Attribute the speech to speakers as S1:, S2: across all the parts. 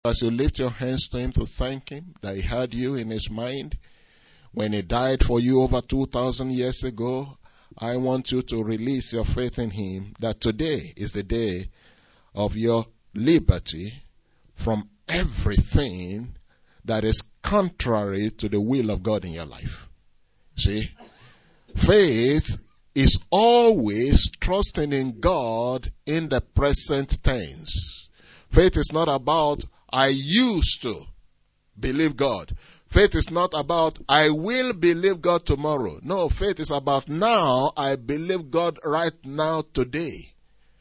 S1: As you lift your hands to him to thank him that he had you in his mind when he died for you over 2,000 years ago, I want you to release your faith in him that today is the day of your liberty from everything that is contrary to the will of God in your life. See, faith is always trusting in God in the present tense. Faith is not about I used to believe God. Faith is not about I will believe God tomorrow. No, faith is about now I believe God right now today.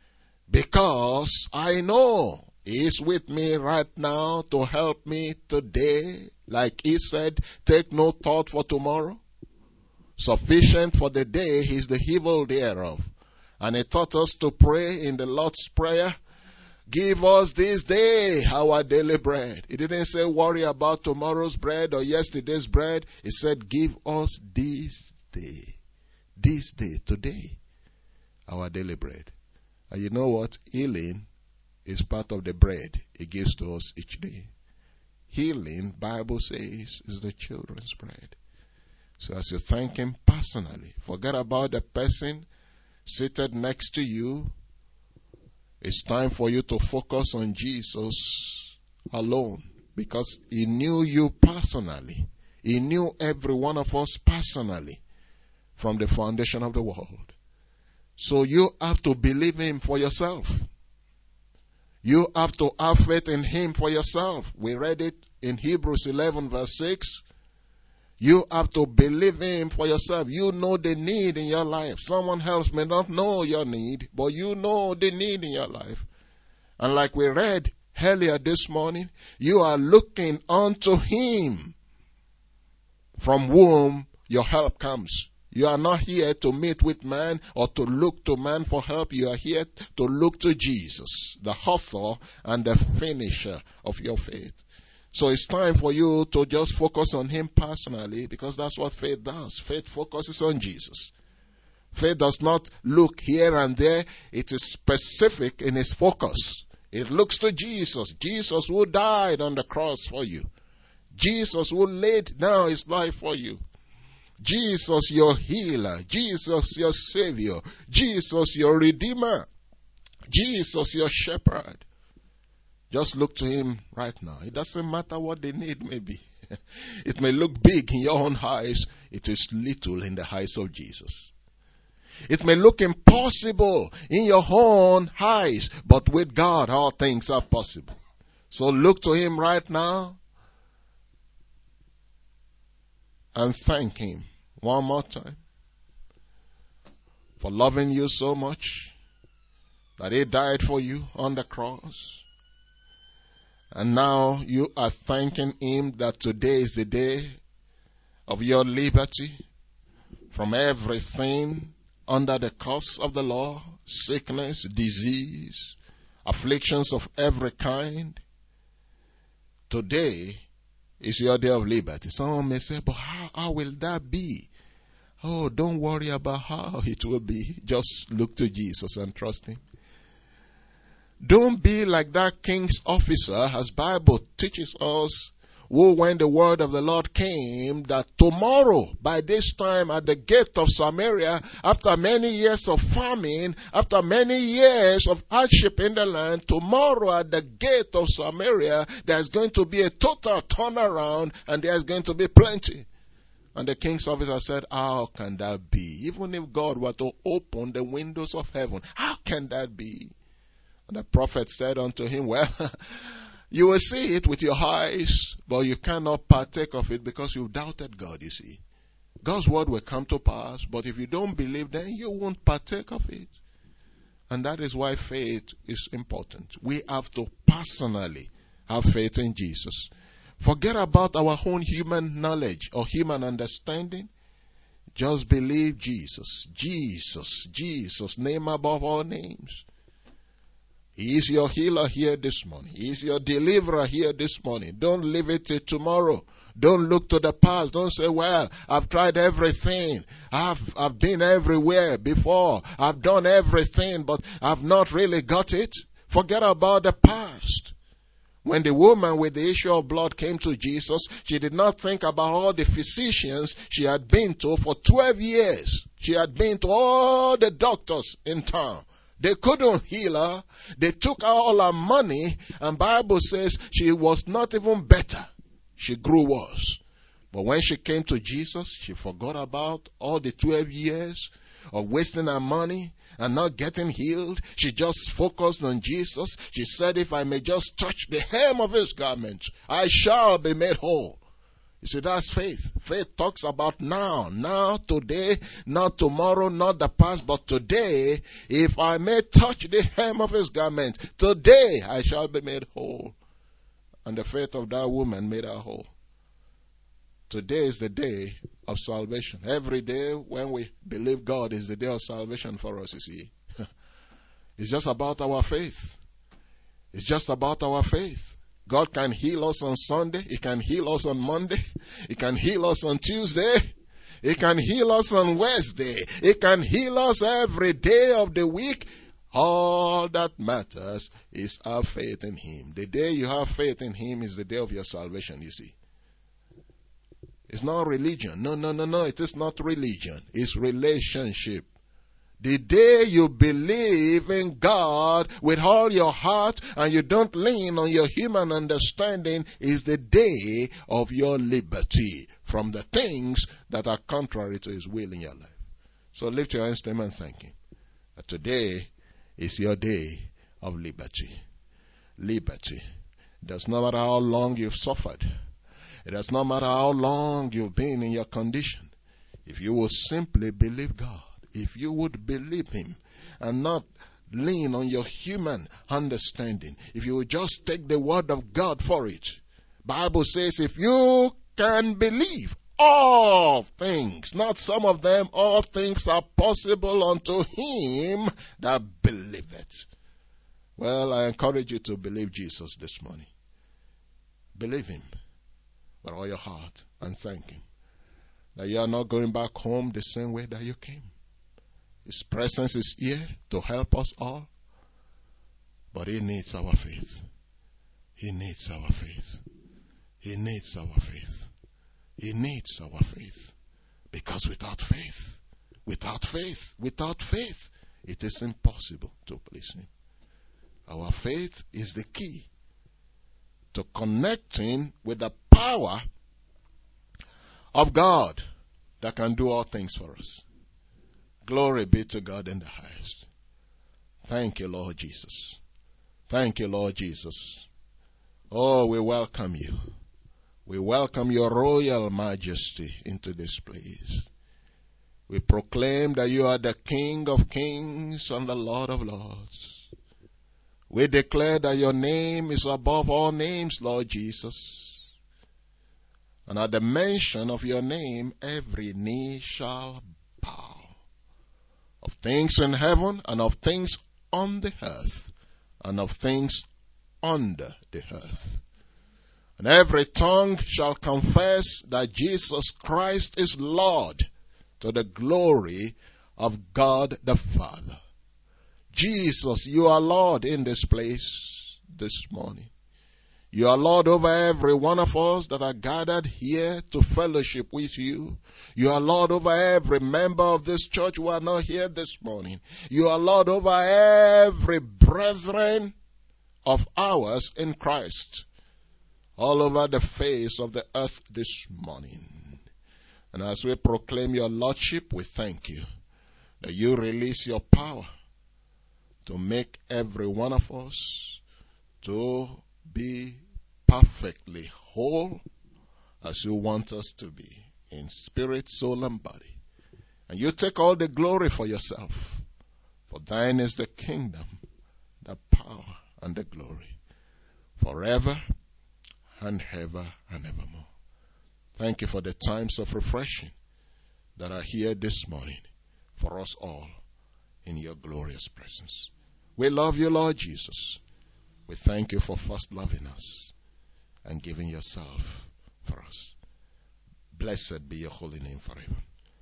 S1: Because I know He is with me right now to help me today. Like He said, take no thought for tomorrow. Sufficient for the day is the evil thereof. And He taught us to pray in the Lord's Prayer. Give us this day our daily bread. He didn't say worry about tomorrow's bread or yesterday's bread. He said give us this day, today, our daily bread. And you know what? Healing is part of the bread He gives to us each day. Healing, Bible says, is the children's bread. So as you thank Him personally, forget about the person seated next to you. It's time for you to focus on Jesus alone, because He knew you personally. He knew every one of us personally from the foundation of the world. So you have to believe Him for yourself. You have to have faith in Him for yourself. We read it in Hebrews 11 verse 6. You have to believe Him for yourself. You know the need in your life. Someone else may not know your need, but you know the need in your life. And like we read earlier this morning, you are looking unto Him from whom your help comes. You are not here to meet with man or to look to man for help. You are here to look to Jesus, the author and the finisher of your faith. So it's time for you to just focus on Him personally, because that's what faith does. Faith focuses on Jesus. Faith does not look here and there. It is specific in its focus. It looks to Jesus. Jesus who died on the cross for you. Jesus who laid down His life for you. Jesus your healer. Jesus your Savior. Jesus your Redeemer. Jesus your Shepherd. Just look to Him right now. It doesn't matter what the need may be. It may look big in your own eyes. It is little in the eyes of Jesus. It may look impossible in your own eyes, but with God all things are possible. So look to Him right now and thank Him one more time for loving you so much that He died for you on the cross. And now you are thanking Him that today is the day of your liberty from everything under the curse of the law, sickness, disease, afflictions of every kind. Today is your day of liberty. Someone may say, but how will that be? Oh, don't worry about how it will be. Just look to Jesus and trust Him. Don't be like that king's officer, as Bible teaches us, who when the word of the Lord came that tomorrow, by this time at the gate of Samaria, after many years of famine, after many years of hardship in the land, tomorrow at the gate of Samaria, there's going to be a total turnaround and there's going to be plenty. And the king's officer said, how can that be? Even if God were to open the windows of heaven, how can that be? And the prophet said unto him, well, you will see it with your eyes, but you cannot partake of it because you've doubted God, you see. God's word will come to pass, but if you don't believe, then you won't partake of it. And that is why faith is important. We have to personally have faith in Jesus. Forget about our own human knowledge or human understanding. Just believe Jesus. Jesus, Jesus, name above all names. He is your healer here this morning. He is your deliverer here this morning. Don't leave it till tomorrow. Don't look to the past. Don't say, well, I've tried everything. I've been everywhere before. I've done everything, but I've not really got it. Forget about the past. When the woman with the issue of blood came to Jesus, she did not think about all the physicians she had been to for 12 years. She had been to all the doctors in town. They couldn't heal her. They took all her money, and Bible says she was not even better. She grew worse. But when she came to Jesus, she forgot about all the 12 years of wasting her money and not getting healed. She just focused on Jesus. She said, if I may just touch the hem of his garment, I shall be made whole. You see, that's faith. Faith talks about now, today, not tomorrow, not the past, but today. If I may touch the hem of his garment, today I shall be made whole. And the faith of that woman made her whole. Today is the day of salvation. Every day when we believe God is the day of salvation for us, you see. It's just about our faith. It's just about our faith. God can heal us on Sunday. He can heal us on Monday. He can heal us on Tuesday. He can heal us on Wednesday. He can heal us every day of the week. All that matters is our faith in him. The day you have faith in him is the day of your salvation, you see. It's not religion. No. It is not religion. It's relationship. The day you believe in God with all your heart and you don't lean on your human understanding is the day of your liberty from the things that are contrary to his will in your life. So lift your hands to him and thank him. That today is your day of liberty. Liberty. It does not matter how long you've suffered. It does not matter how long you've been in your condition. If you will simply believe God, if you would believe him and not lean on your human understanding, if you would just take the word of God for it. Bible says if you can believe, all things, not some of them, all things are possible unto him that believeth. Well, I encourage you to believe Jesus this morning. Believe him with all your heart and thank him that you are not going back home the same way that you came. His presence is here to help us all, but he needs our faith. He needs our faith. He needs our faith. He needs our faith. Because without faith, it is impossible to please him. Our faith is the key to connecting with the power of God that can do all things for us. Glory be to God in the highest. Thank you, Lord Jesus. Thank you, Lord Jesus. Oh, we welcome you. We welcome your royal majesty into this place. We proclaim that you are the King of kings and the Lord of lords. We declare that your name is above all names, Lord Jesus. And at the mention of your name, every knee shall bow. Of things in heaven and of things on the earth and of things under the earth. And every tongue shall confess that Jesus Christ is Lord to the glory of God the Father. Jesus, you are Lord in this place this morning. You are Lord over every one of us that are gathered here to fellowship with you. You are Lord over every member of this church who are not here this morning. You are Lord over every brethren of ours in Christ all over the face of the earth this morning. And as we proclaim your Lordship, we thank you that you release your power to make every one of us to be perfectly whole as you want us to be in spirit, soul, and body. And you take all the glory for yourself. For thine is the kingdom, the power, and the glory forever and ever and evermore. Thank you for the times of refreshing that are here this morning for us all in your glorious presence. We love you, Lord Jesus. We thank you for first loving us and giving yourself for us. Blessed be your holy name forever.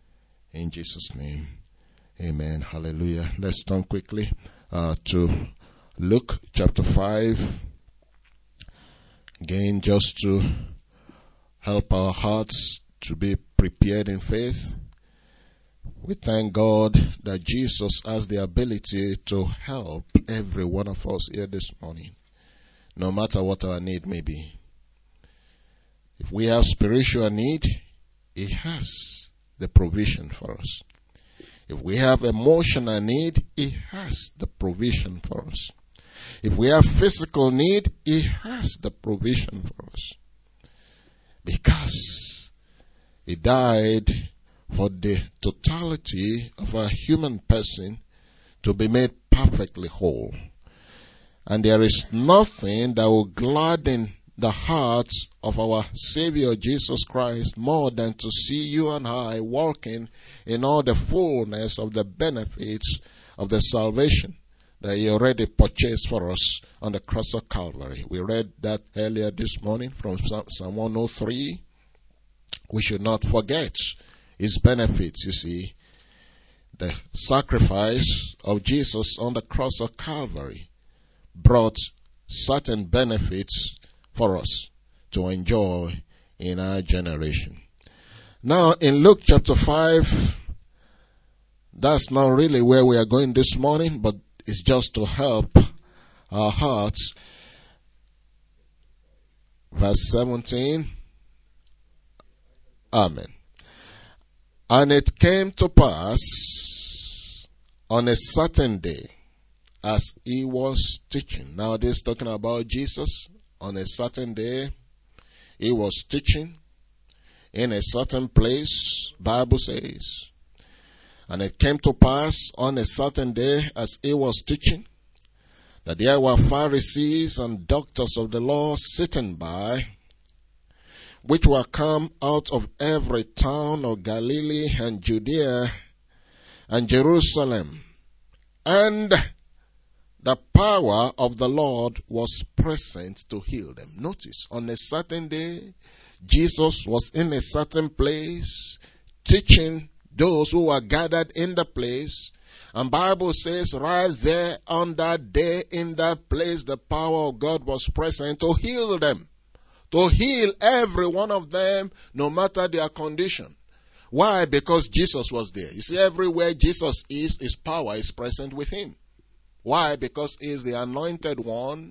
S1: In Jesus' name, amen. Hallelujah. Let's turn quickly to Luke chapter 5. Again, just to help our hearts to be prepared in faith, we thank God that Jesus has the ability to help every one of us here this morning, no matter what our need may be. If we have spiritual need, He has the provision for us. If we have emotional need, He has the provision for us. If we have physical need, He has the provision for us. Because He died for the totality of a human person to be made perfectly whole. And there is nothing that will gladden the hearts of our Savior Jesus Christ more than to see you and I walking in all the fullness of the benefits of the salvation that He already purchased for us on the cross of Calvary. We read that earlier this morning from Psalm 103. We should not forget His benefits, you see. The sacrifice of Jesus on the cross of Calvary brought certain benefits for us to enjoy in our generation. Now, in Luke chapter 5, that's not really where we are going this morning, but it's just to help our hearts. Verse 17. Amen. And it came to pass on a certain day, as He was teaching. Now this is talking about Jesus. On a certain day, He was teaching in a certain place, Bible says. And it came to pass on a certain day, as He was teaching, that there were Pharisees and doctors of the law sitting by, which were come out of every town of Galilee and Judea and Jerusalem. And the power of the Lord was present to heal them. Notice, on a certain day, Jesus was in a certain place, teaching those who were gathered in the place. And Bible says right there on that day, in that place, the power of God was present to heal them. To heal every one of them, no matter their condition. Why? Because Jesus was there. You see, everywhere Jesus is, His power is present with Him. Why? Because He is the anointed one.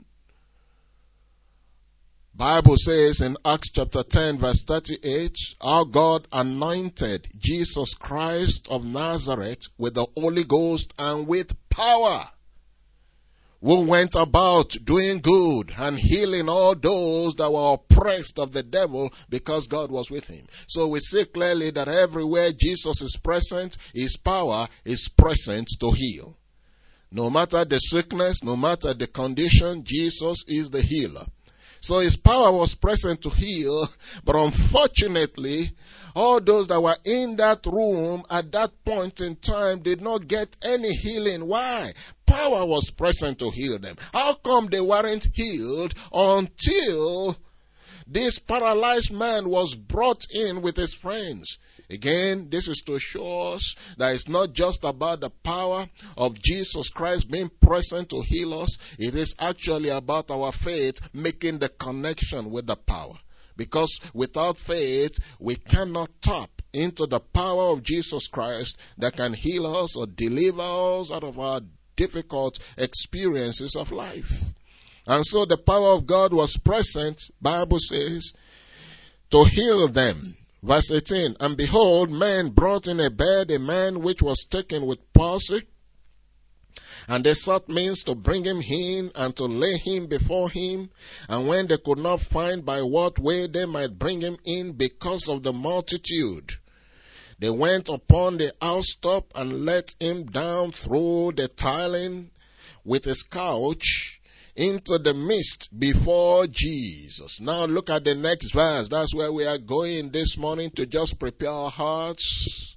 S1: Bible says in Acts chapter 10 verse 38, our God anointed Jesus Christ of Nazareth with the Holy Ghost and with power, who went about doing good and healing all those that were oppressed of the devil, because God was with Him. So we see clearly that everywhere Jesus is present, His power is present to heal. No matter the sickness, no matter the condition, Jesus is the healer. So His power was present to heal, but unfortunately, all those that were in that room at that point in time did not get any healing. Why? Power was present to heal them. How come they weren't healed until this paralyzed man was brought in with his friends? Again, this is to show us that it's not just about the power of Jesus Christ being present to heal us. It is actually about our faith making the connection with the power. Because without faith, we cannot tap into the power of Jesus Christ that can heal us or deliver us out of our difficult experiences of life. And so the power of God was present, Bible says, to heal them. Verse 18, and behold, men brought in a bed a man which was taken with palsy, and they sought means to bring him in and to lay him before him. And when they could not find by what way they might bring him in because of the multitude, they went upon the housetop and let him down through the tiling with his couch into the midst before Jesus. Now look at the next verse. That's where we are going this morning, to just prepare our hearts.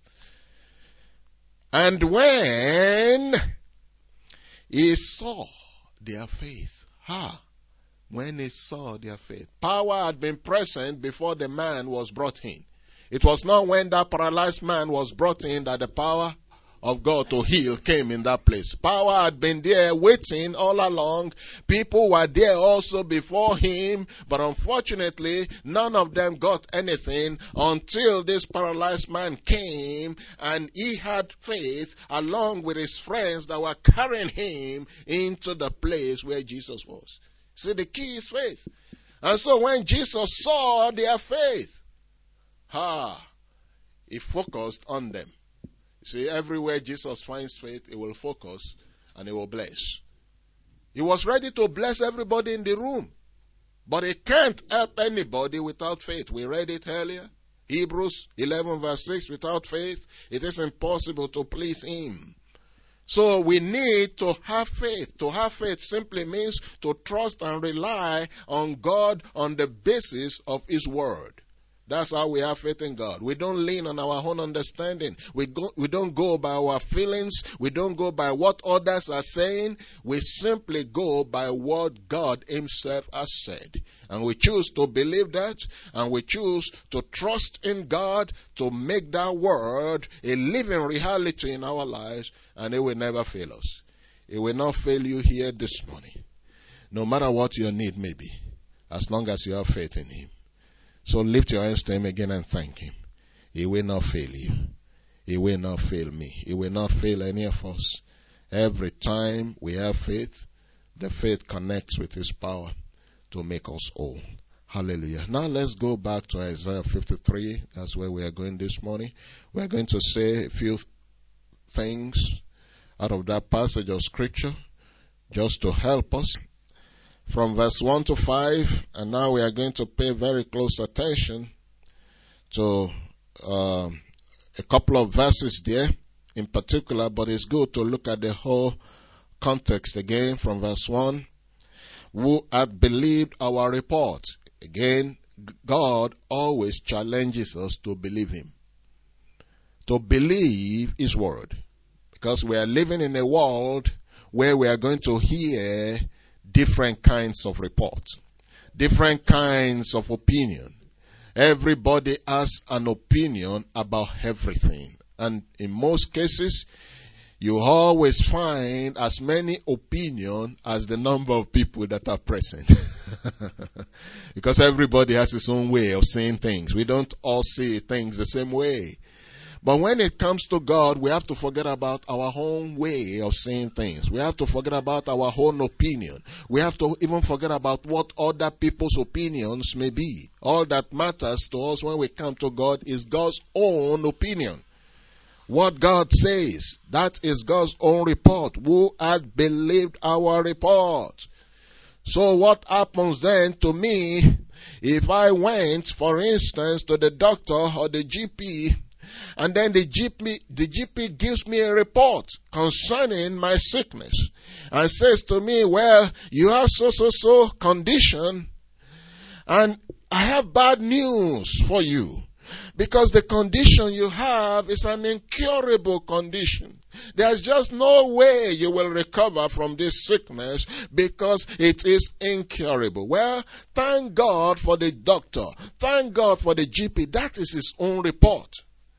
S1: And when He saw their faith. When He saw their faith. Power had been present before the man was brought in. It was not when that paralyzed man was brought in that the power of God to heal came in that place. Power had been there waiting all along. People were there also before him, but unfortunately, none of them got anything until this paralyzed man came, and he had faith along with his friends that were carrying him into the place where Jesus was. See, the key is faith. And so when Jesus saw their faith, he focused on them. See, everywhere Jesus finds faith, he will focus and he will bless. He was ready to bless everybody in the room, but he can't help anybody without faith. We read it earlier. Hebrews 11 verse 6, without faith, it is impossible to please him. So we need to have faith. To have faith simply means to trust and rely on God on the basis of his word. That's how we have faith in God. We don't lean on our own understanding. We don't go by our feelings. We don't go by what others are saying. We simply go by what God himself has said. And we choose to believe that, and we choose to trust in God to make that word a living reality in our lives, and it will never fail us. It will not fail you here this morning, no matter what your need may be, as long as you have faith in him. So lift your hands to him again and thank him. He will not fail you. He will not fail me. He will not fail any of us. Every time we have faith, the faith connects with his power to make us whole. Hallelujah. Now let's go back to Isaiah 53. That's where we are going this morning. We are going to say a few things out of that passage of scripture just to help us. From verse 1 to 5, and now we are going to pay very close attention to a couple of verses there in particular, but it's good to look at the whole context again from verse 1. Who hath believed our report? Again, God always challenges us to believe him, to believe his word, because we are living in a world where we are going to hear different kinds of reports, different kinds of opinion. Everybody has an opinion about everything. And in most cases, you always find as many opinions as the number of people that are present. Because everybody has his own way of seeing things. We don't all see things the same way. But when it comes to God, we have to forget about our own way of seeing things. We have to forget about our own opinion. We have to even forget about what other people's opinions may be. All that matters to us when we come to God is God's own opinion. What God says, that is God's own report. Who hath believed our report? So what happens then to me if I went, for instance, to the doctor or the GP, and then the GP gives me a report concerning my sickness and says to me, well, you have so condition, and I have bad news for you, because the condition you have is an incurable condition. There's just no way you will recover from this sickness because it is incurable. Well, thank God for the doctor. Thank God for the GP. That is his own report.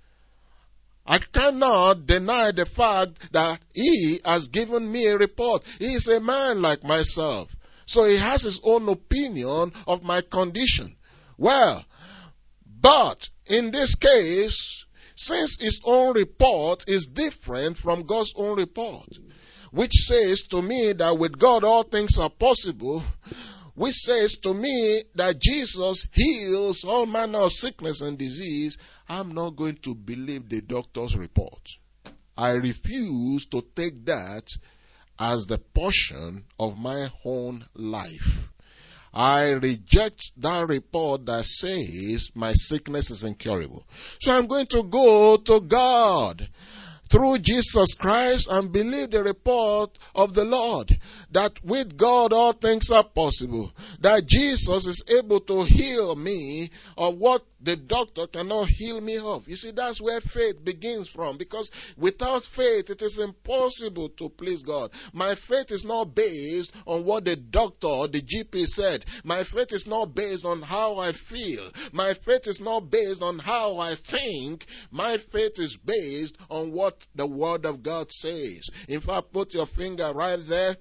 S1: I cannot deny the fact that he has given me a report. He is a man like myself. So he has his own opinion of my condition. Well, but in this case, since his own report is different from God's own report, which says to me that with God all things are possible, which says to me that Jesus heals all manner of sickness and disease, I'm not going to believe the doctor's report. I refuse to take that as the portion of my own life. I reject that report that says my sickness is incurable. So I'm going to go to God through Jesus Christ and believe the report of the Lord, that with God all things are possible, that Jesus is able to heal me of what the doctor cannot heal me of. You see, that's where faith begins from, because without faith it is impossible to please God. My faith is not based on what the doctor or the GP said. My faith is not based on how I feel. My faith is not based on how I think. My faith is based on what the Word of God says. In fact, put your finger right there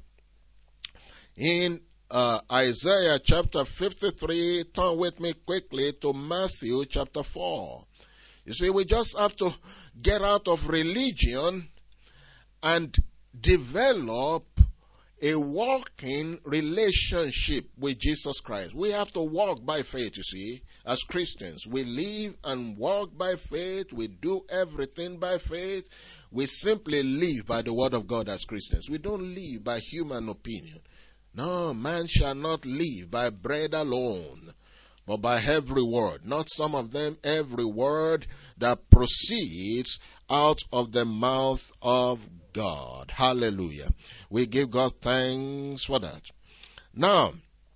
S1: in Isaiah chapter 53. Turn with me quickly to Matthew chapter 4. You see, we just have to get out of religion and develop a walking relationship with Jesus Christ. We have to walk by faith, you see, as Christians. We live and walk by faith. We do everything by faith. We simply live by the Word of God as Christians. We don't live by human opinion. No, man shall not live by bread alone, but by every word. Not some of them, every word that proceeds out of the mouth of God. Hallelujah. We give God thanks for that. Now,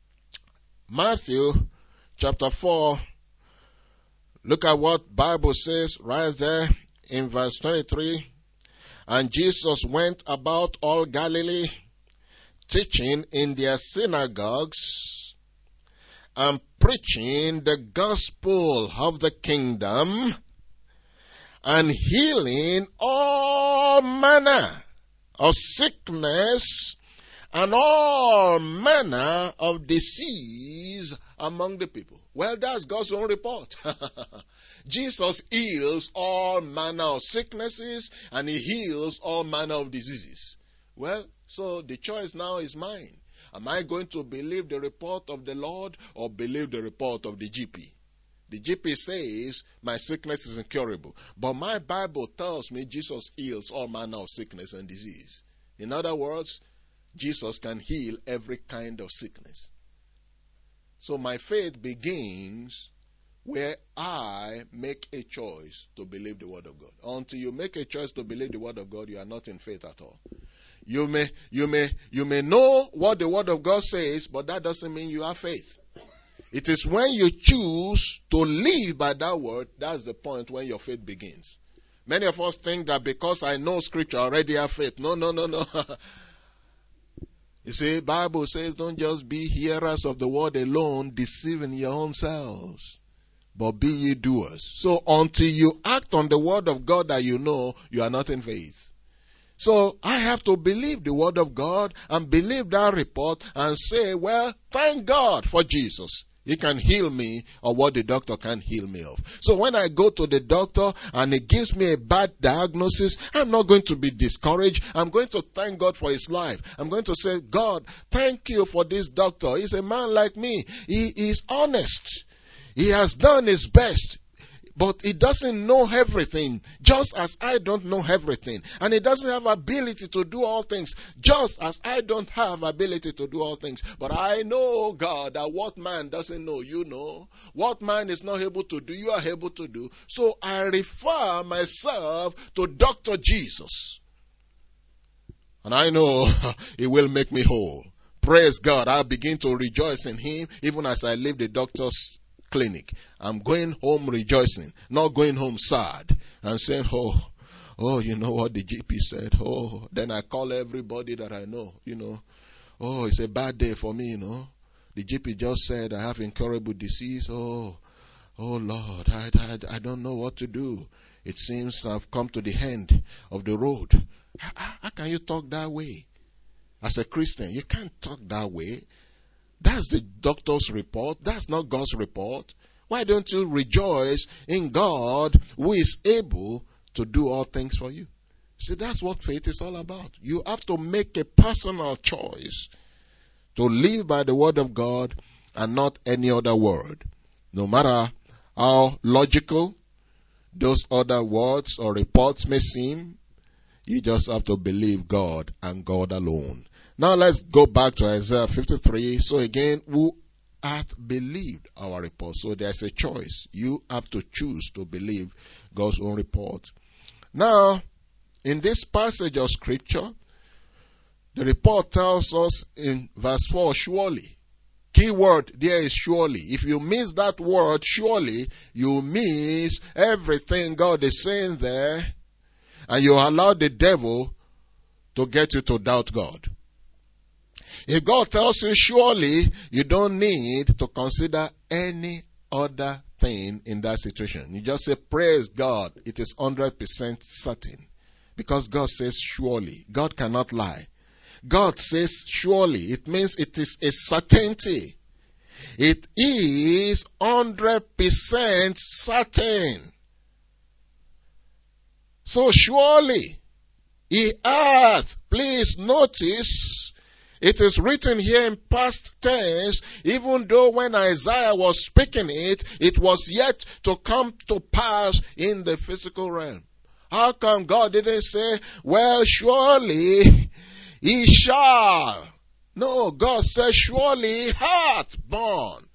S1: Matthew chapter 4, look at what Bible says right there in verse 23. And Jesus went about all Galilee, teaching in their synagogues and preaching the gospel of the kingdom and healing all manner of sickness and all manner of disease among the people. Well, that's God's own report. Jesus heals all manner of sicknesses and he heals all manner of diseases. Well, so the choice now is mine. Am I going to believe the report of the Lord or believe the report of the GP? The GP says my sickness is incurable. But my Bible tells me Jesus heals all manner of sickness and disease. In other words, Jesus can heal every kind of sickness. So my faith begins where I make a choice to believe the Word of God. Until you make a choice to believe the Word of God, you are not in faith at all. You may know what the Word of God says, but that doesn't mean you have faith. It is when you choose to live by that word, that's the point when your faith begins. Many of us think that because I know Scripture, I already have faith. No. You see, Bible says don't just be hearers of the word alone, deceiving your own selves, but be ye doers. So until you act on the word of God that you know, you are not in faith. So I have to believe the word of God and believe that report and say, well, thank God for Jesus. He can heal me or what the doctor can't heal me of. So when I go to the doctor and he gives me a bad diagnosis, I'm not going to be discouraged. I'm going to thank God for his life. I'm going to say, God, thank you for this doctor. He's a man like me. He is honest. He has done his best. But he doesn't know everything, just as I don't know everything. And he doesn't have ability to do all things, just as I don't have ability to do all things. But I know, God, that what man doesn't know, you know. What man is not able to do, you are able to do. So I refer myself to Dr. Jesus. And I know he will make me whole. Praise God. I begin to rejoice in him, even as I leave the doctor's clinic. I'm going home rejoicing, not going home sad and saying, oh, you know what the GP said. Oh, then I call everybody that I know, Oh, it's a bad day for me, The GP just said I have incurable disease. Oh Lord, I don't know what to do. It seems I've come to the end of the road. How can you talk that way? As a Christian, you can't talk that way. That's the doctor's report. That's not God's report. Why don't you rejoice in God who is able to do all things for you? See, that's what faith is all about. You have to make a personal choice to live by the word of God and not any other word. No matter how logical those other words or reports may seem, you just have to believe God and God alone. Now let's go back to Isaiah 53. So again, who hath believed our report? So there's a choice. You have to choose to believe God's own report. Now, in this passage of Scripture, the report tells us in verse 4, surely. Key word there is surely. If you miss that word, surely, you miss everything God is saying there, and you allow the devil to get you to doubt God. If God tells you surely, you don't need to consider any other thing in that situation. You just say, praise God, it is 100% certain. Because God says surely. God cannot lie. God says surely. It means it is a certainty. It is 100% certain. So surely he hath. Please notice, it is written here in past tense, even though when Isaiah was speaking it, it was yet to come to pass in the physical realm. How come God didn't say, well, surely he shall? No, God said, surely he hath born.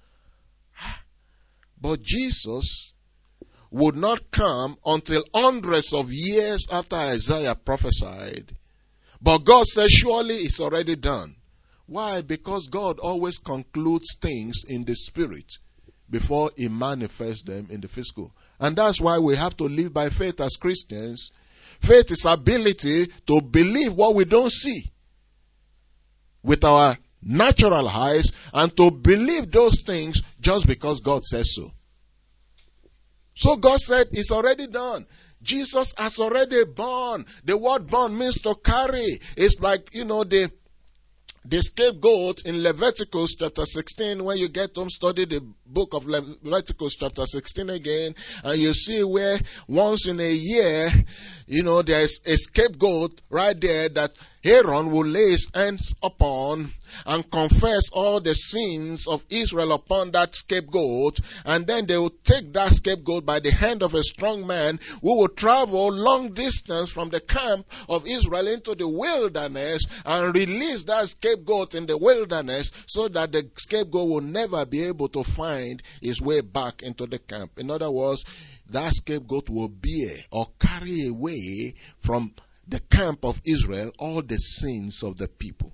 S1: But Jesus would not come until hundreds of years after Isaiah prophesied. But God said, surely it's already done. Why? Because God always concludes things in the spirit before he manifests them in the physical. And that's why we have to live by faith as Christians. Faith is ability to believe what we don't see with our natural eyes, and to believe those things just because God says so. So God said it's already done. Jesus has already born. The word born means to carry. It's like, the scapegoat in Leviticus chapter 16. When you get home, study the book of Leviticus chapter 16 again, and you see where once in a year, there's a scapegoat right there that Aaron will lay his hands upon and confess all the sins of Israel upon that scapegoat, and then they will take that scapegoat by the hand of a strong man who will travel long distance from the camp of Israel into the wilderness and release that scapegoat in the wilderness so that the scapegoat will never be able to find his way back into the camp. In other words, that scapegoat will bear or carry away from the camp of Israel all the sins of the people.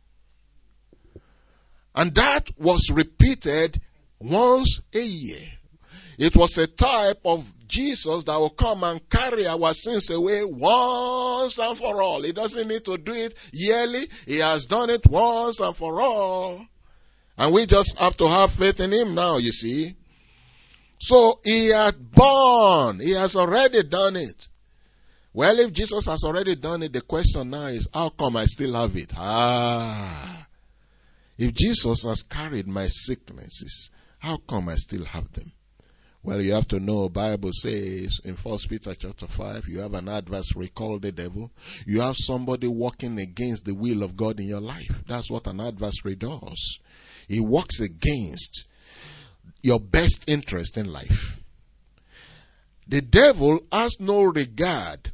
S1: And that was repeated once a year. It was a type of Jesus that will come and carry our sins away once and for all. He doesn't need to do it yearly. He has done it once and for all. And we just have to have faith in him now, you see. So he had born. He has already done it. Well, if Jesus has already done it, the question now is, how come I still have it? If Jesus has carried my sicknesses, how come I still have them? Well, you have to know, Bible says in 1 Peter chapter 5, you have an adversary called the devil. You have somebody working against the will of God in your life. That's what an adversary does. He works against your best interest in life. The devil has no regard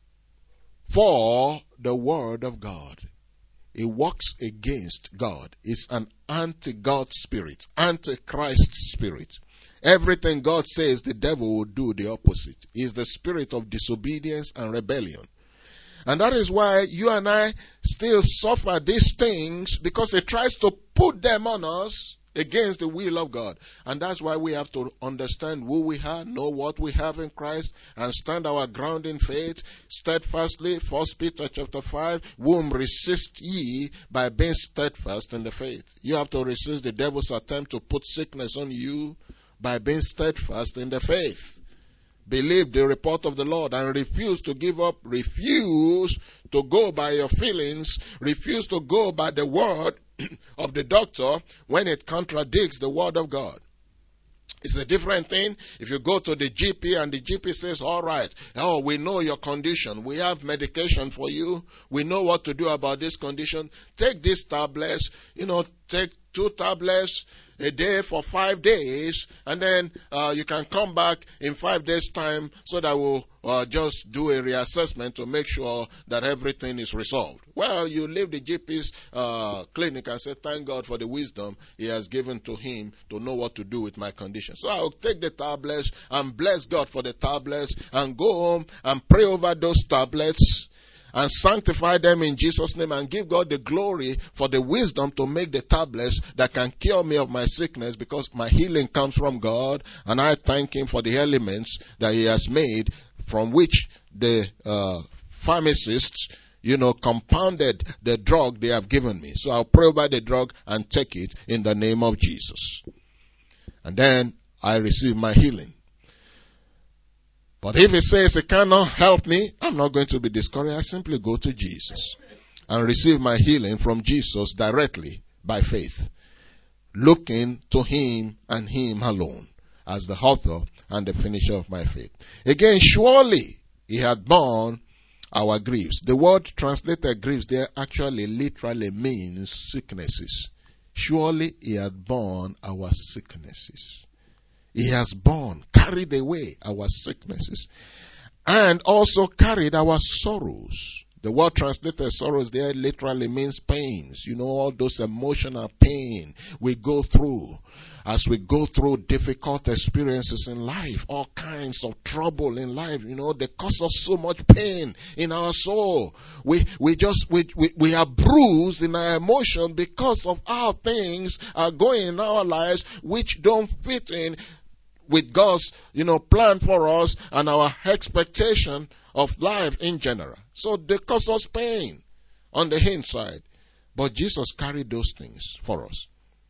S1: for the word of God. He works against God. It's an anti-God spirit, anti-Christ spirit. Everything God says, the devil will do the opposite. He's the spirit of disobedience and rebellion. And that is why you and I still suffer these things, because he tries to put them on us against the will of God. And that's why we have to understand who we are, know what we have in Christ, and stand our ground in faith steadfastly. 1 Peter chapter 5, whom resist ye by being steadfast in the faith. You have to resist the devil's attempt to put sickness on you by being steadfast in the faith. Believe the report of the Lord and refuse to give up. Refuse to go by your feelings. Refuse to go by the word of the doctor when it contradicts the word of God. It's a different thing if you go to the GP and the GP says, all right, we know your condition. We have medication for you. We know what to do about this condition. Take these tablets, take 2 tablets a day for 5 days, and then you can come back in 5 days' time so that we'll just do a reassessment to make sure that everything is resolved. Well, you leave the GP's clinic and say, thank God for the wisdom he has given to him to know what to do with my condition. So I'll take the tablets and bless God for the tablets and go home and pray over those tablets and sanctify them in Jesus' name and give God the glory for the wisdom to make the tablets that can cure me of my sickness, because my healing comes from God, and I thank him for the elements that he has made from which the pharmacists, compounded the drug they have given me. So I'll pray over the drug and take it in the name of Jesus. And then I receive my healing. But if he says he cannot help me, I'm not going to be discouraged. I simply go to Jesus and receive my healing from Jesus directly by faith, looking to him and him alone as the author and the finisher of my faith. Again, surely he had borne our griefs. The word translated griefs there actually literally means sicknesses. Surely he had borne our sicknesses. He has borne, carried away our sicknesses, and also carried our sorrows. The word translated sorrows there literally means pains. You know, all those emotional pain we go through as we go through difficult experiences in life, all kinds of trouble in life. You know, they cause us so much pain in our soul. We are bruised in our emotion because of how things are going in our lives which don't fit in with God's, plan for us and our expectation of life in general. So they cause us pain on the inside. But Jesus carried those things for us.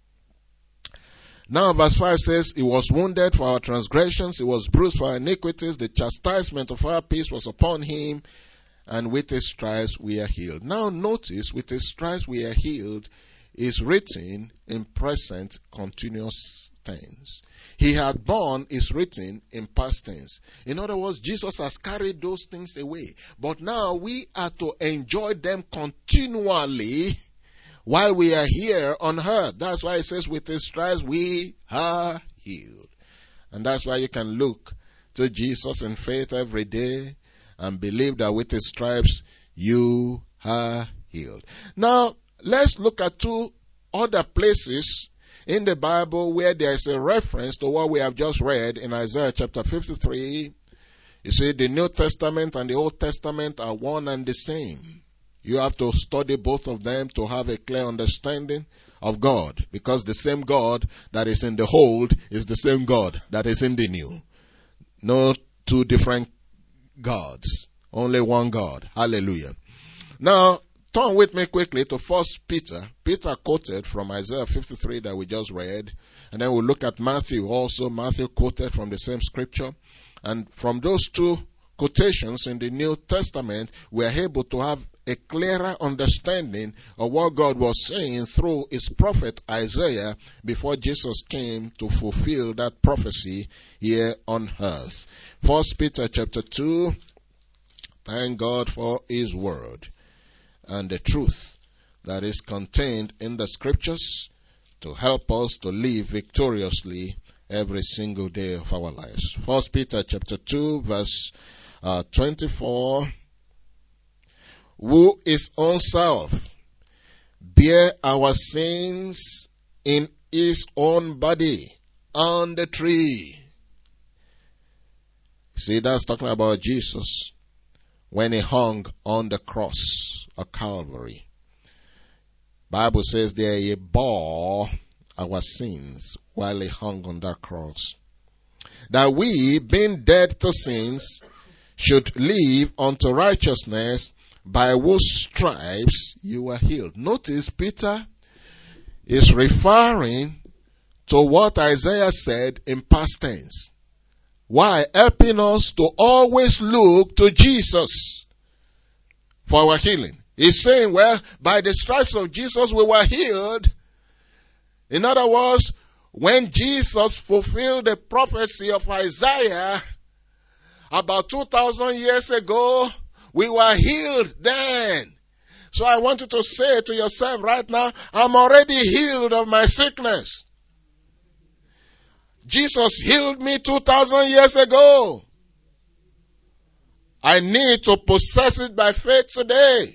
S1: Now verse 5 says, he was wounded for our transgressions, he was bruised for our iniquities, the chastisement of our peace was upon him, and with his stripes we are healed. Now notice, with his stripes we are healed is written in present continuous tense. He had borne is written in past tense. In other words, Jesus has carried those things away. But now we are to enjoy them continually while we are here on earth. That's why it says with his stripes we are healed. And that's why you can look to Jesus in faith every day and believe that with his stripes you are healed. Now, let's look at two other places in the Bible where there is a reference to what we have just read in Isaiah chapter 53. You see, the New Testament and the Old Testament are one and the same. You have to study both of them to have a clear understanding of God, because the same God that is in the Old is the same God that is in the New. No two different gods, only one God. Hallelujah. Now, turn with me quickly to 1 Peter. Peter quoted from Isaiah 53 that we just read. And then we'll look at Matthew also. Matthew quoted from the same scripture. And from those two quotations in the New Testament, we are able to have a clearer understanding of what God was saying through his prophet Isaiah before Jesus came to fulfill that prophecy here on earth. 1 Peter chapter 2. Thank God for his word and the truth that is contained in the scriptures to help us to live victoriously every single day of our lives. 1 Peter chapter 2 verse 24. Who his own self bear our sins in his own body on the tree. See, that's talking about Jesus when he hung on the cross of Calvary. Bible says there he bore our sins while he hung on that cross, that we, being dead to sins, should live unto righteousness, by whose stripes you were healed. Notice Peter is referring to what Isaiah said in past tense. Why? Helping us to always look to Jesus for our healing. He's saying, well, by the stripes of Jesus we were healed. In other words, when Jesus fulfilled the prophecy of Isaiah about 2,000 years ago, we were healed then. So I want you to say to yourself right now, I'm already healed of my sickness. Jesus healed me 2,000 years ago. I need to possess it by faith today.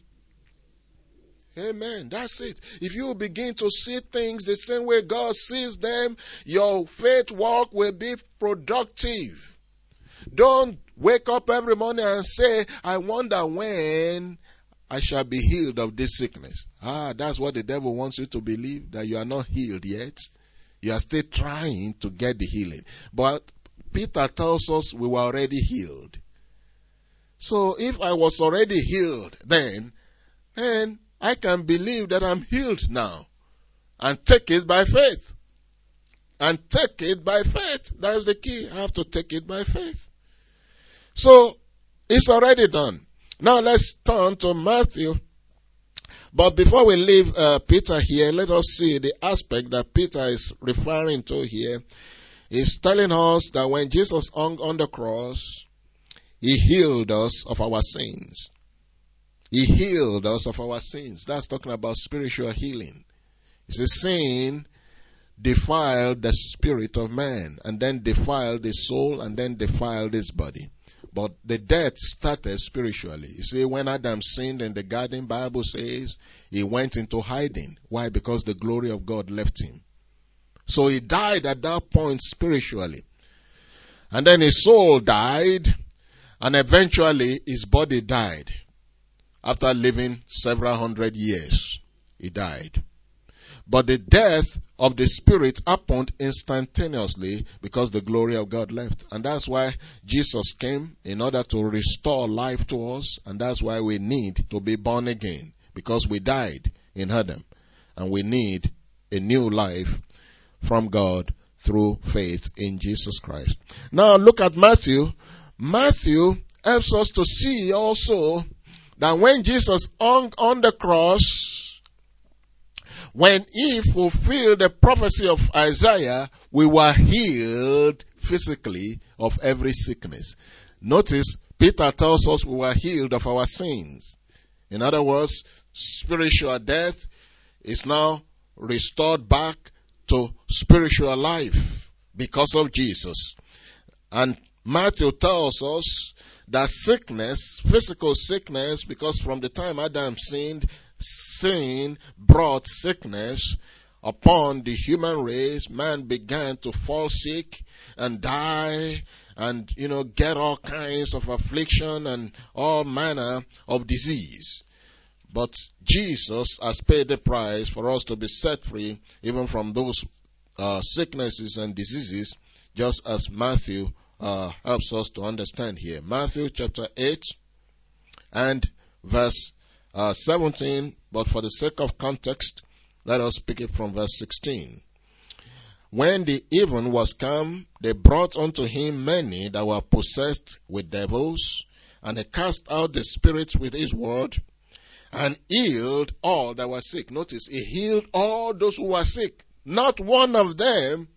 S1: Amen. That's it. If you begin to see things the same way God sees them, your faith walk will be productive. Don't wake up every morning and say, I wonder when I shall be healed of this sickness. That's what the devil wants you to believe, that you are not healed yet. You are still trying to get the healing. But Peter tells us we were already healed. So if I was already healed then I can believe that I'm healed now. And take it by faith. And take it by faith. That's the key. I have to take it by faith. So, it's already done. Now let's turn to Matthew. But before we leave Peter here, let us see the aspect that Peter is referring to here. He's telling us that when Jesus hung on the cross, He healed us of our sins. He healed us of our sins. That's talking about spiritual healing. He says sin defiled the spirit of man, and then defiled his soul, and then defiled his body. But the death started spiritually. You see, when Adam sinned in the garden, Bible says he went into hiding. Why? Because the glory of God left him. So he died at that point spiritually. And then his soul died, and eventually his body died. After living several hundred years, he died. But the death of the spirit happened instantaneously because the glory of God left. And that's why Jesus came in order to restore life to us. And that's why we need to be born again, because we died in Adam. And we need a new life from God through faith in Jesus Christ. Now look at Matthew. Matthew helps us to see also that when Jesus hung on the cross, when He fulfilled the prophecy of Isaiah, we were healed physically of every sickness. Notice, Peter tells us we were healed of our sins. In other words, spiritual death is now restored back to spiritual life because of Jesus. And Matthew tells us that sickness, physical sickness, because from the time Adam sinned, sin brought sickness upon the human race. Man began to fall sick and die and, get all kinds of affliction and all manner of disease. But Jesus has paid the price for us to be set free even from those sicknesses and diseases, just as Matthew helps us to understand here. Matthew chapter 8 and verse 17, but for the sake of context, let us pick it from verse 16. When the even was come, they brought unto him many that were possessed with devils, and he cast out the spirits with his word, and healed all that were sick. Notice, he healed all those who were sick. Not one of them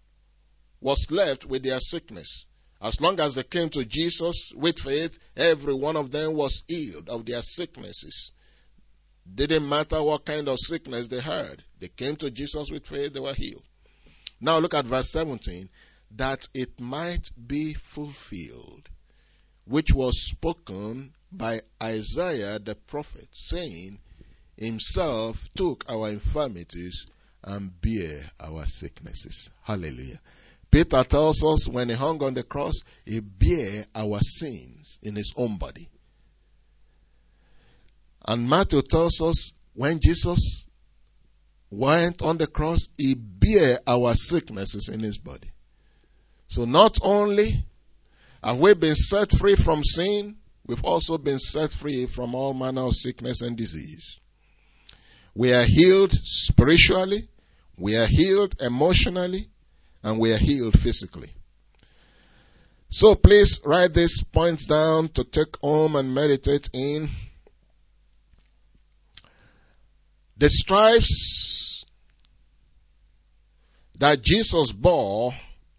S1: was left with their sickness. As long as they came to Jesus with faith, every one of them was healed of their sicknesses. Didn't matter what kind of sickness they had. They came to Jesus with faith, they were healed. Now look at verse 17. That it might be fulfilled, which was spoken by Isaiah the prophet, saying, Himself took our infirmities and bare our sicknesses. Hallelujah. Peter tells us when He hung on the cross, He bare our sins in His own body. And Matthew tells us when Jesus went on the cross, He bare our sicknesses in His body. So not only have we been set free from sin, we've also been set free from all manner of sickness and disease. We are healed spiritually, we are healed emotionally, and we are healed physically. So please write these points down to take home and meditate in. The stripes that Jesus bore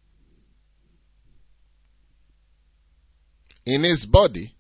S1: in His body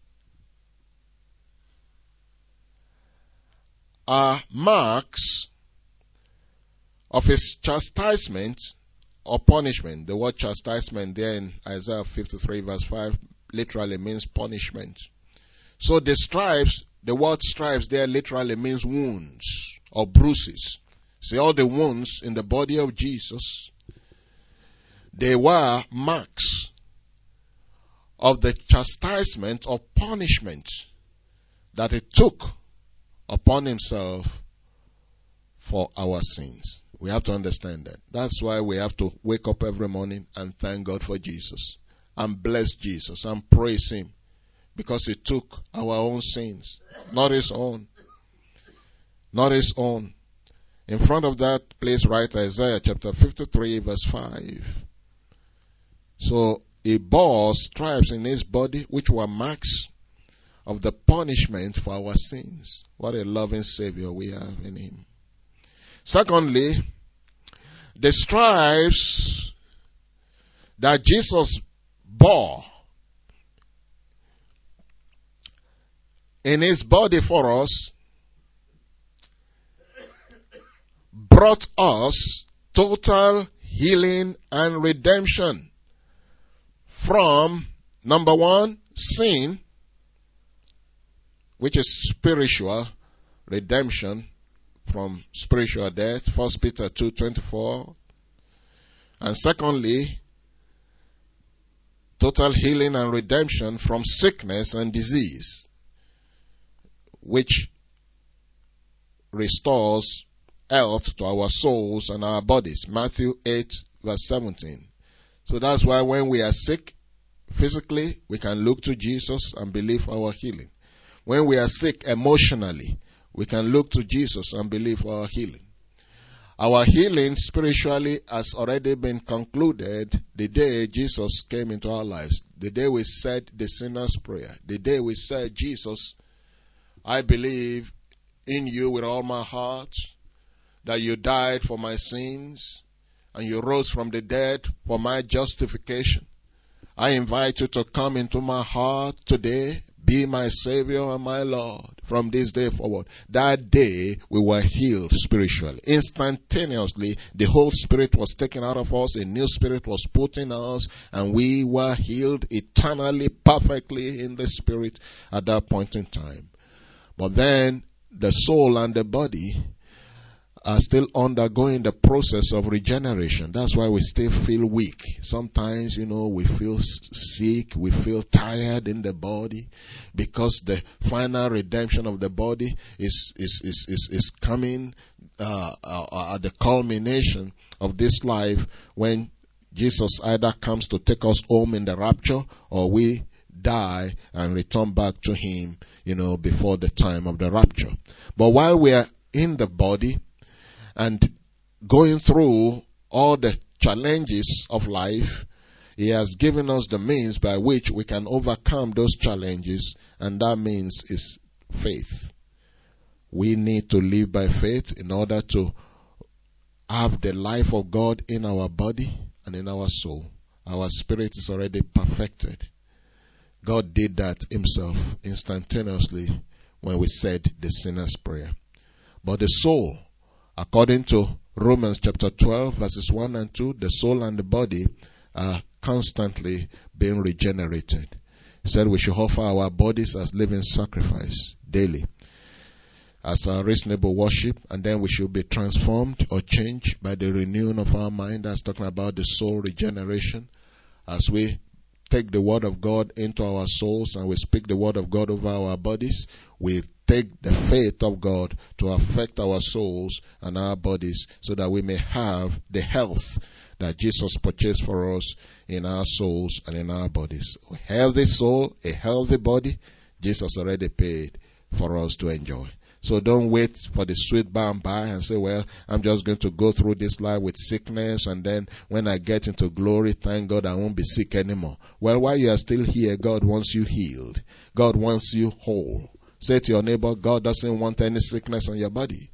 S1: are marks of His chastisement or punishment. The word chastisement there in Isaiah 53 verse 5 literally means punishment. So the stripes, the word stripes there literally means wounds or bruises. See, all the wounds in the body of Jesus, they were marks of the chastisement or punishment that He took upon Himself for our sins. We have to understand that. That's why we have to wake up every morning and thank God for Jesus and bless Jesus and praise Him, because He took our own sins, not His own. Not His own. In front of that, please write Isaiah chapter 53 verse 5. So he bore stripes in his body, which were marks of the punishment for our sins. What a loving Savior we have in him. Secondly, the stripes that Jesus bore in his body for us brought us total healing and redemption from, number one, sin, which is spiritual redemption from spiritual death, 1 Peter 2:24. And secondly, total healing and redemption from sickness and disease, which restores health to our souls and our bodies. Matthew 8:17. So that's why when we are sick physically, we can look to Jesus and believe for our healing. When we are sick emotionally, we can look to Jesus and believe for our healing. Our healing spiritually has already been concluded the day Jesus came into our lives. The day we said the sinner's prayer. The day we said, Jesus, I believe in you with all my heart, that you died for my sins, and you rose from the dead for my justification. I invite you to come into my heart today, be my Savior and my Lord from this day forward. That day we were healed spiritually. Instantaneously, the whole spirit was taken out of us, a new spirit was put in us, and we were healed eternally, perfectly in the spirit at that point in time. But then the soul and the body are still undergoing the process of regeneration. That's why we still feel weak. Sometimes, we feel sick, we feel tired in the body, because the final redemption of the body is coming at the culmination of this life, when Jesus either comes to take us home in the rapture, or we die and return back to him, before the time of the rapture. But while we are in the body and going through all the challenges of life, he has given us the means by which we can overcome those challenges, and that means is faith. We need to live by faith in order to have the life of God in our body and in our soul. Our spirit is already perfected. God did that himself instantaneously when we said the sinner's prayer. But the soul, according to Romans chapter 12, verses 1 and 2, the soul and the body are constantly being regenerated. He said we should offer our bodies as living sacrifice daily, as a reasonable worship, and then we should be transformed or changed by the renewing of our mind. That's talking about the soul regeneration. As we take the word of God into our souls and we speak the word of God over our bodies, we take the faith of God to affect our souls and our bodies, so that we may have the health that Jesus purchased for us in our souls and in our bodies. A healthy soul, a healthy body, Jesus already paid for us to enjoy. So don't wait for the sweet by and by and say, well, I'm just going to go through this life with sickness, and then when I get into glory, thank God I won't be sick anymore. Well, while you are still here, God wants you healed. God wants you whole. Say to your neighbor, God doesn't want any sickness on your body.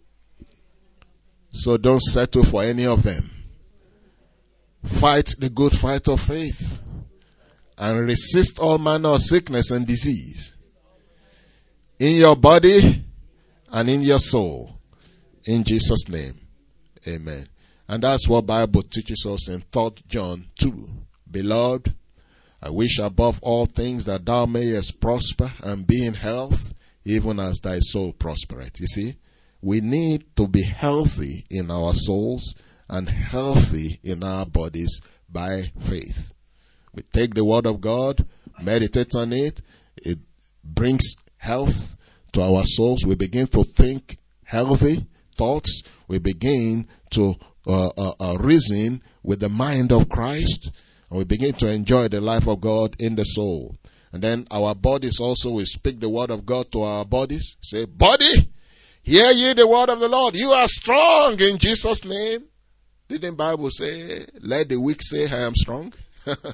S1: So don't settle for any of them. Fight the good fight of faith and resist all manner of sickness and disease in your body and in your soul. In Jesus' name. Amen. And that's what Bible teaches us in 3 John 2. Beloved, I wish above all things that thou mayest prosper and be in health, even as thy soul prospereth. You see, we need to be healthy in our souls and healthy in our bodies by faith. We take the word of God, meditate on it. It brings health to our souls. We begin to think healthy thoughts. We begin to reason with the mind of Christ. And we begin to enjoy the life of God in the soul. And then our bodies also, we speak the word of God to our bodies. Say, body, hear ye the word of the Lord. You are strong in Jesus' name. Didn't the Bible say, let the weak say, I am strong?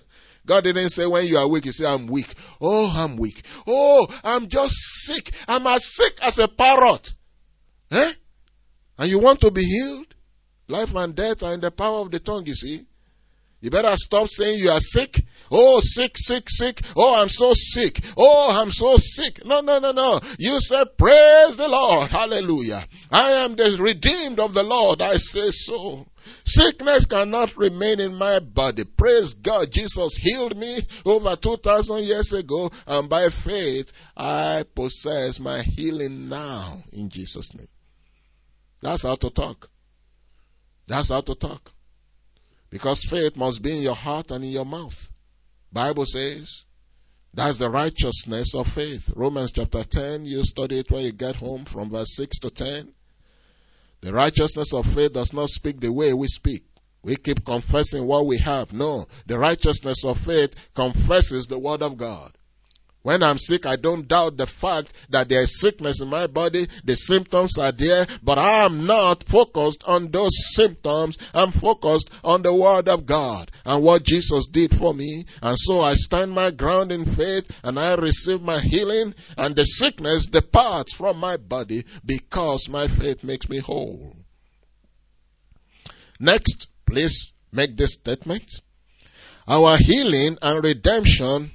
S1: God didn't say when you are weak, you say, I'm weak. Oh, I'm weak. Oh, I'm just sick. I'm as sick as a parrot. Eh? And you want to be healed? Life and death are in the power of the tongue, you see. You better stop saying you are sick. Oh, sick, sick, sick. Oh, I'm so sick. Oh, I'm so sick. No, no, no, no. You say, praise the Lord. Hallelujah. I am the redeemed of the Lord. I say so. Sickness cannot remain in my body. Praise God. Jesus healed me over 2,000 years ago. And by faith, I possess my healing now in Jesus' name. That's how to talk. That's how to talk. Because faith must be in your heart and in your mouth. Bible says that's the righteousness of faith. Romans chapter 10, you study it when you get home from verse 6 to 10. The righteousness of faith does not speak the way we speak. We keep confessing what we have. No, the righteousness of faith confesses the word of God. When I'm sick, I don't doubt the fact that there is sickness in my body. The symptoms are there, but I am not focused on those symptoms. I'm focused on the word of God and what Jesus did for me. And so I stand my ground in faith and I receive my healing, and the sickness departs from my body because my faith makes me whole. Next, please make this statement. Our healing and redemption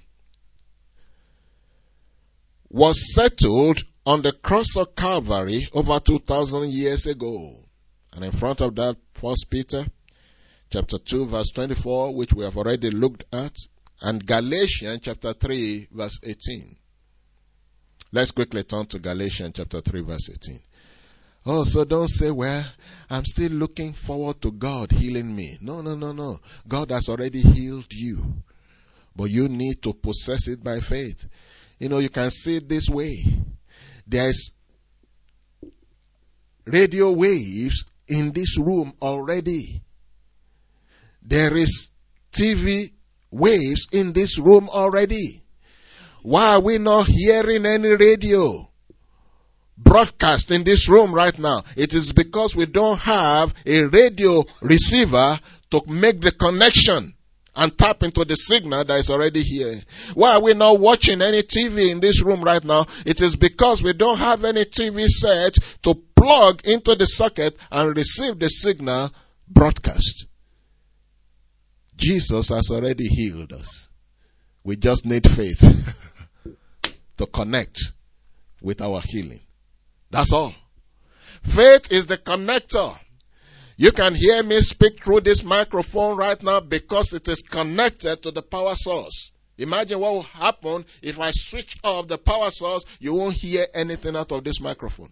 S1: was settled on the cross of Calvary over 2,000 years ago. And in front of that, 1 Peter chapter 2 verse 24, which we have already looked at, and Galatians chapter 3 verse 18. Let's quickly turn to Galatians chapter 3 verse 18. Oh, so don't say, well, I'm still looking forward to God healing me. No, no, no, no. God has already healed you. But you need to possess it by faith. You know, you can see it this way. There's radio waves in this room already. There is TV waves in this room already. Why are we not hearing any radio broadcast in this room right now? It is because we don't have a radio receiver to make the connection and tap into the signal that is already here. Why are we not watching any TV in this room right now? It is because we don't have any TV set to plug into the socket and receive the signal broadcast. Jesus has already healed us. We just need faith to connect with our healing. That's all. Faith is the connector. You can hear me speak through this microphone right now because it is connected to the power source. Imagine what will happen if I switch off the power source. You won't hear anything out of this microphone.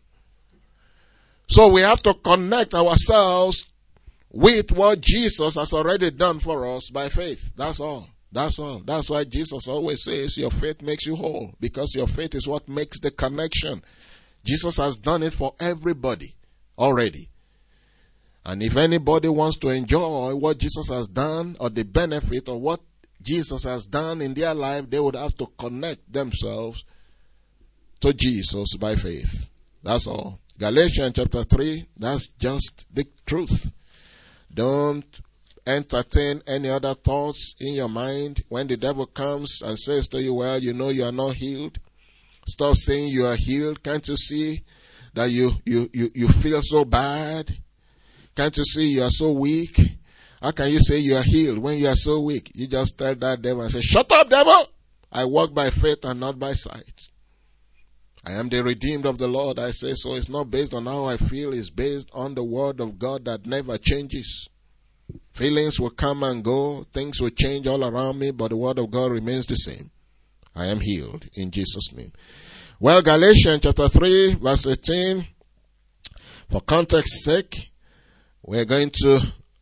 S1: So we have to connect ourselves with what Jesus has already done for us by faith. That's all. That's all. That's why Jesus always says your faith makes you whole, because your faith is what makes the connection. Jesus has done it for everybody already. And if anybody wants to enjoy what Jesus has done or the benefit of what Jesus has done in their life, they would have to connect themselves to Jesus by faith. That's all. Galatians chapter 3, that's just the truth. Don't entertain any other thoughts in your mind. When the devil comes and says to you, well, you know you are not healed, stop saying you are healed. Can't you see that you feel so bad? Can't you see you are so weak? How can you say you are healed when you are so weak? You just tell that devil and say, shut up, devil! I walk by faith and not by sight. I am the redeemed of the Lord. I say so. It's not based on how I feel. It's based on the word of God that never changes. Feelings will come and go. Things will change all around me, but the word of God remains the same. I am healed in Jesus' name. Well, Galatians chapter 3 verse 18, for context sake, we're going to,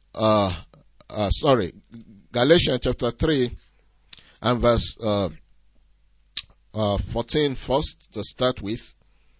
S1: Galatians chapter 3 and verse 14 first to start with.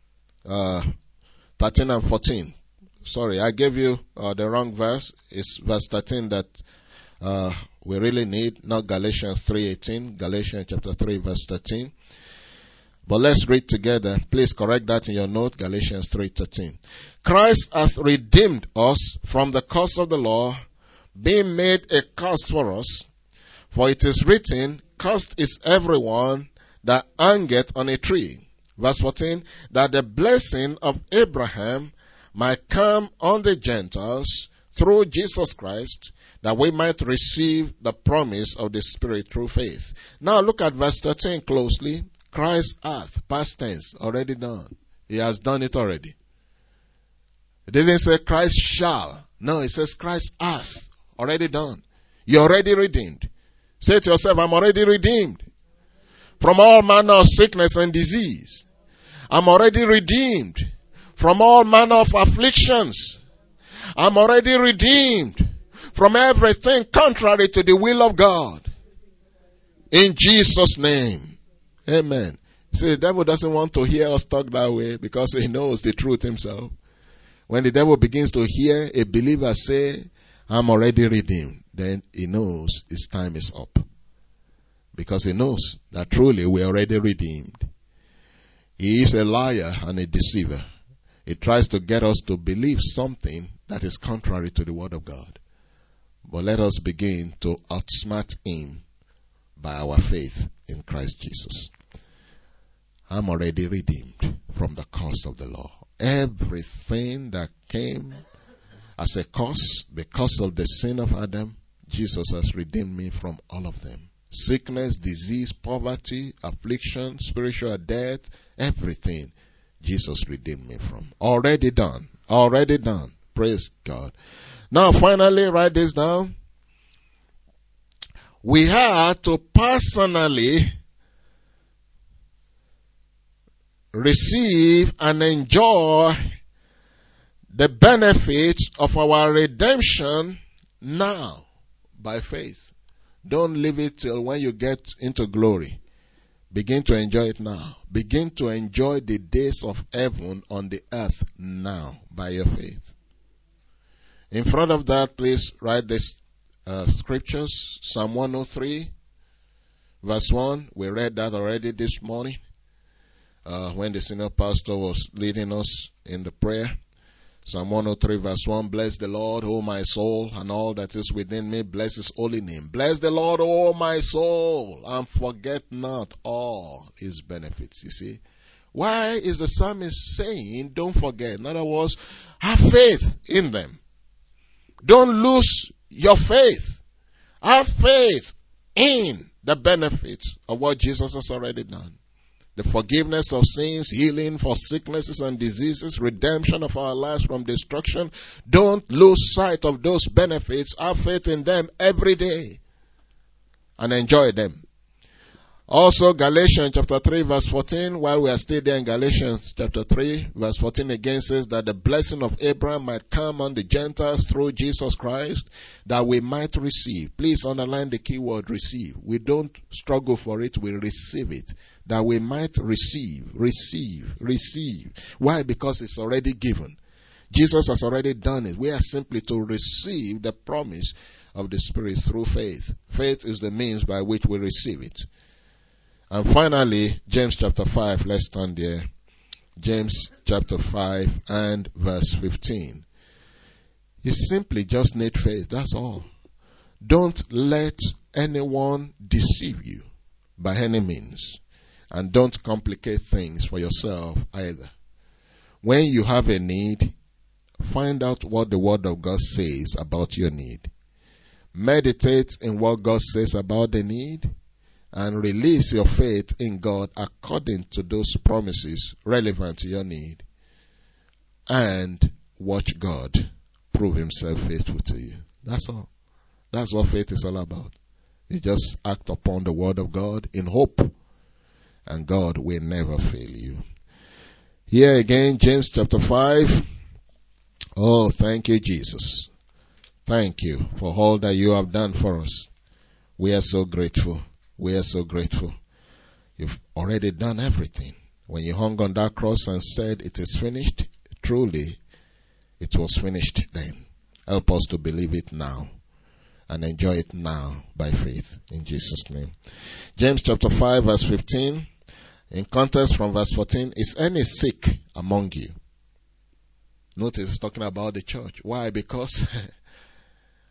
S1: 13 and 14. Sorry, I gave you the wrong verse. It's verse 13 that we really need, not Galatians 3:18. Galatians chapter 3 verse 13. But let's read together. Please correct that in your note. Galatians 3:13. Christ hath redeemed us from the curse of the law, being made a curse for us. For it is written, cursed is everyone that hangeth on a tree. Verse 14, that the blessing of Abraham might come on the Gentiles through Jesus Christ, that we might receive the promise of the Spirit through faith. Now look at verse 13 closely. Christ hath, past tense, already done. He has done it already. It didn't say Christ shall. No, it says Christ hath, already done. You're already redeemed. Say to yourself, I'm already redeemed from all manner of sickness and disease. I'm already redeemed from all manner of afflictions. I'm already redeemed from everything contrary to the will of God. In Jesus' name. Amen. See, the devil doesn't want to hear us talk that way because he knows the truth himself. When the devil begins to hear a believer say, I'm already redeemed, then he knows his time is up. Because he knows that truly we are already redeemed. He is a liar and a deceiver. He tries to get us to believe something that is contrary to the word of God. But let us begin to outsmart him by our faith in Christ Jesus. I'm already redeemed from the curse of the law. Everything that came as a curse because of the sin of Adam, Jesus has redeemed me from all of them. Sickness, disease, poverty, affliction, spiritual death, everything Jesus redeemed me from. Already done. Already done. Praise God. Now finally, write this down. We have to personally receive and enjoy the benefits of our redemption now by faith. Don't leave it till when you get into glory. Begin to enjoy it now. Begin to enjoy the days of heaven on the earth now by your faith. In front of that, please write this scriptures. Psalm 103, verse 1. We read that already this morning when the senior pastor was leading us in the prayer. Psalm 103 verse 1, bless the Lord, O my soul, and all that is within me, bless his holy name. Bless the Lord, O my soul, and forget not all his benefits. You see, why is the psalmist saying, don't forget? In other words, have faith in them. Don't lose your faith. Have faith in the benefits of what Jesus has already done. The forgiveness of sins, healing for sicknesses and diseases, redemption of our lives from destruction. Don't lose sight of those benefits. Have faith in them every day and enjoy them. Also, Galatians chapter 3 verse 14, while we are still there in Galatians chapter 3 verse 14 again says that the blessing of Abraham might come on the Gentiles through Jesus Christ, that we might receive. Please underline the key word receive. We don't struggle for it, we receive it. That we might receive. Why? Because it's already given. Jesus has already done it. We are simply to receive the promise of the Spirit through faith. Faith is the means by which we receive it. And finally, James chapter 5, let's turn there. James chapter 5 and verse 15. You simply just need faith, that's all. Don't let anyone deceive you by any means. And don't complicate things for yourself either. When you have a need, find out what the Word of God says about your need. Meditate in what God says about the need. And release your faith in God according to those promises relevant to your need. And watch God prove himself faithful to you. That's all. That's what faith is all about. You just act upon the word of God in hope. And God will never fail you. Here again, James chapter 5. Oh, thank you, Jesus. Thank you for all that you have done for us. We are so grateful. We are so grateful. You've already done everything. When you hung on that cross and said it is finished, truly it was finished then. Help us to believe it now and enjoy it now by faith in Jesus' name. James chapter 5 verse 15. In context from verse 14, is any sick among you? Notice it's talking about the church. Why? Because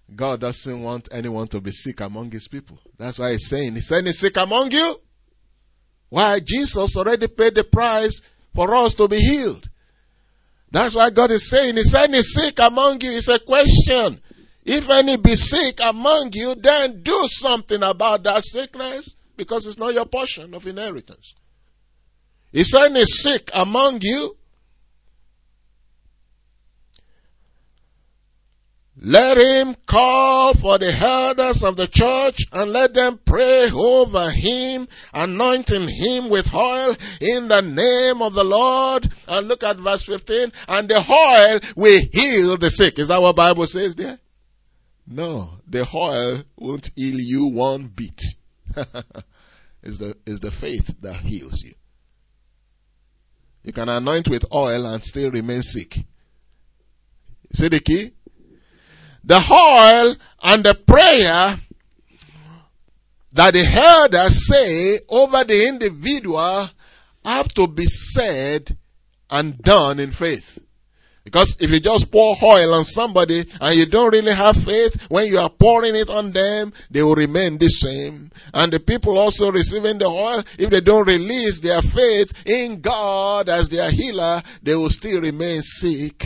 S1: God doesn't want anyone to be sick among his people. That's why he's saying, is any sick among you? Why? Jesus already paid the price for us to be healed. That's why God is saying, is any sick among you? It's a question. If any be sick among you, then do something about that sickness, because it's not your portion of inheritance. Is any sick among you? Let him call for the elders of the church and let them pray over him, anointing him with oil in the name of the Lord. And look at verse 15. And the oil will heal the sick. Is that what the Bible says there? No, the oil won't heal you one bit. It's the faith that heals you. You can anoint with oil and still remain sick. See the key? The oil and the prayer that the elders say over the individual have to be said and done in faith. Because if you just pour oil on somebody and you don't really have faith, when you are pouring it on them, they will remain the same. And the people also receiving the oil, if they don't release their faith in God as their healer, they will still remain sick.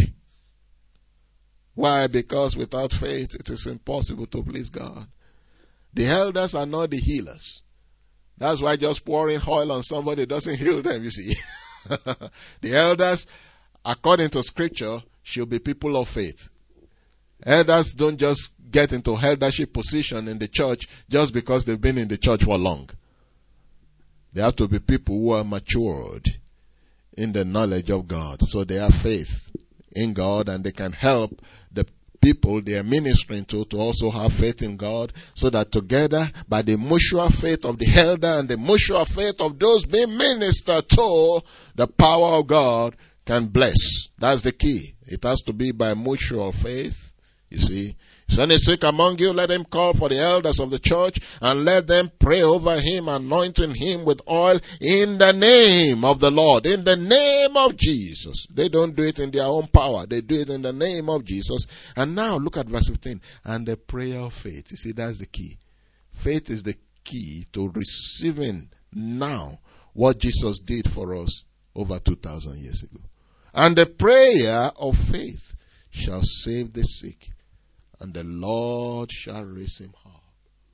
S1: Why? Because without faith, it is impossible to please God. The elders are not the healers. That's why just pouring oil on somebody doesn't heal them, you see. The elders, according to scripture, should be people of faith. Elders don't just get into eldership position in the church just because they've been in the church for long. They have to be people who are matured in the knowledge of God. So they have faith in God, and they can help the people they are ministering to also have faith in God, so that together, by the mutual faith of the elder and the mutual faith of those being ministered to, the power of God can bless. That's the key. It has to be by mutual faith. You see, if any sick among you, let him call for the elders of the church and let them pray over him, anointing him with oil in the name of the Lord, in the name of Jesus. They don't do it in their own power. They do it in the name of Jesus. And now look at verse 15. And the prayer of faith. You see, that's the key. Faith is the key to receiving now what Jesus did for us over 2,000 years ago. And the prayer of faith shall save the sick, and the Lord shall raise him up.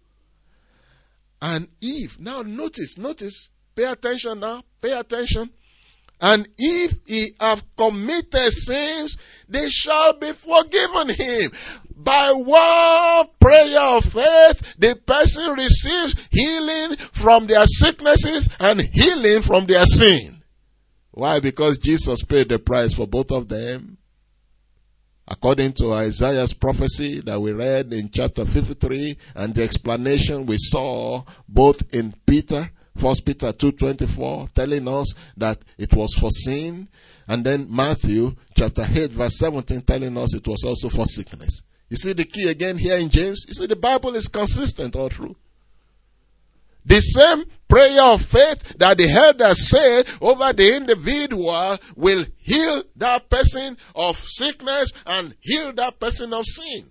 S1: And if, now notice, pay attention now, pay attention. And if he have committed sins, they shall be forgiven him. By one prayer of faith, the person receives healing from their sicknesses and healing from their sin. Why? Because Jesus paid the price for both of them. According to Isaiah's prophecy that we read in chapter 53, and the explanation we saw both in Peter, 1 Peter 2:24, telling us that it was for sin, and then Matthew chapter 8 verse 17 telling us it was also for sickness. You see the key again here in James? You see the Bible is consistent all through. The same prayer of faith that the elders say over the individual will heal that person of sickness and heal that person of sin.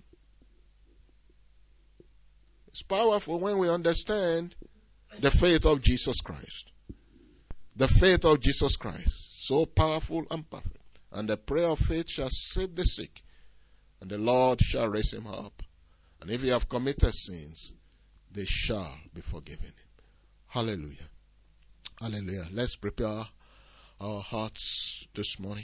S1: It's powerful when we understand the faith of Jesus Christ. The faith of Jesus Christ. So powerful and perfect. And the prayer of faith shall save the sick, and the Lord shall raise him up. And if he have committed sins, they shall be forgiven him. Hallelujah. Hallelujah. Let's prepare our hearts this morning.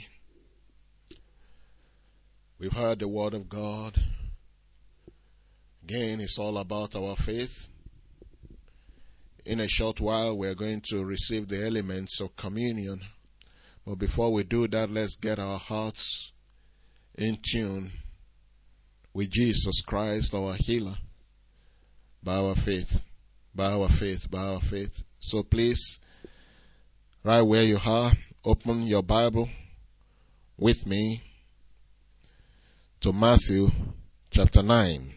S1: We've heard the word of God. Again, it's all about our faith. In a short while, we're going to receive the elements of communion. But before we do that, let's get our hearts in tune with Jesus Christ, our healer, by our faith. By our faith, by our faith. So please, right where you are, open your Bible with me to Matthew chapter 9.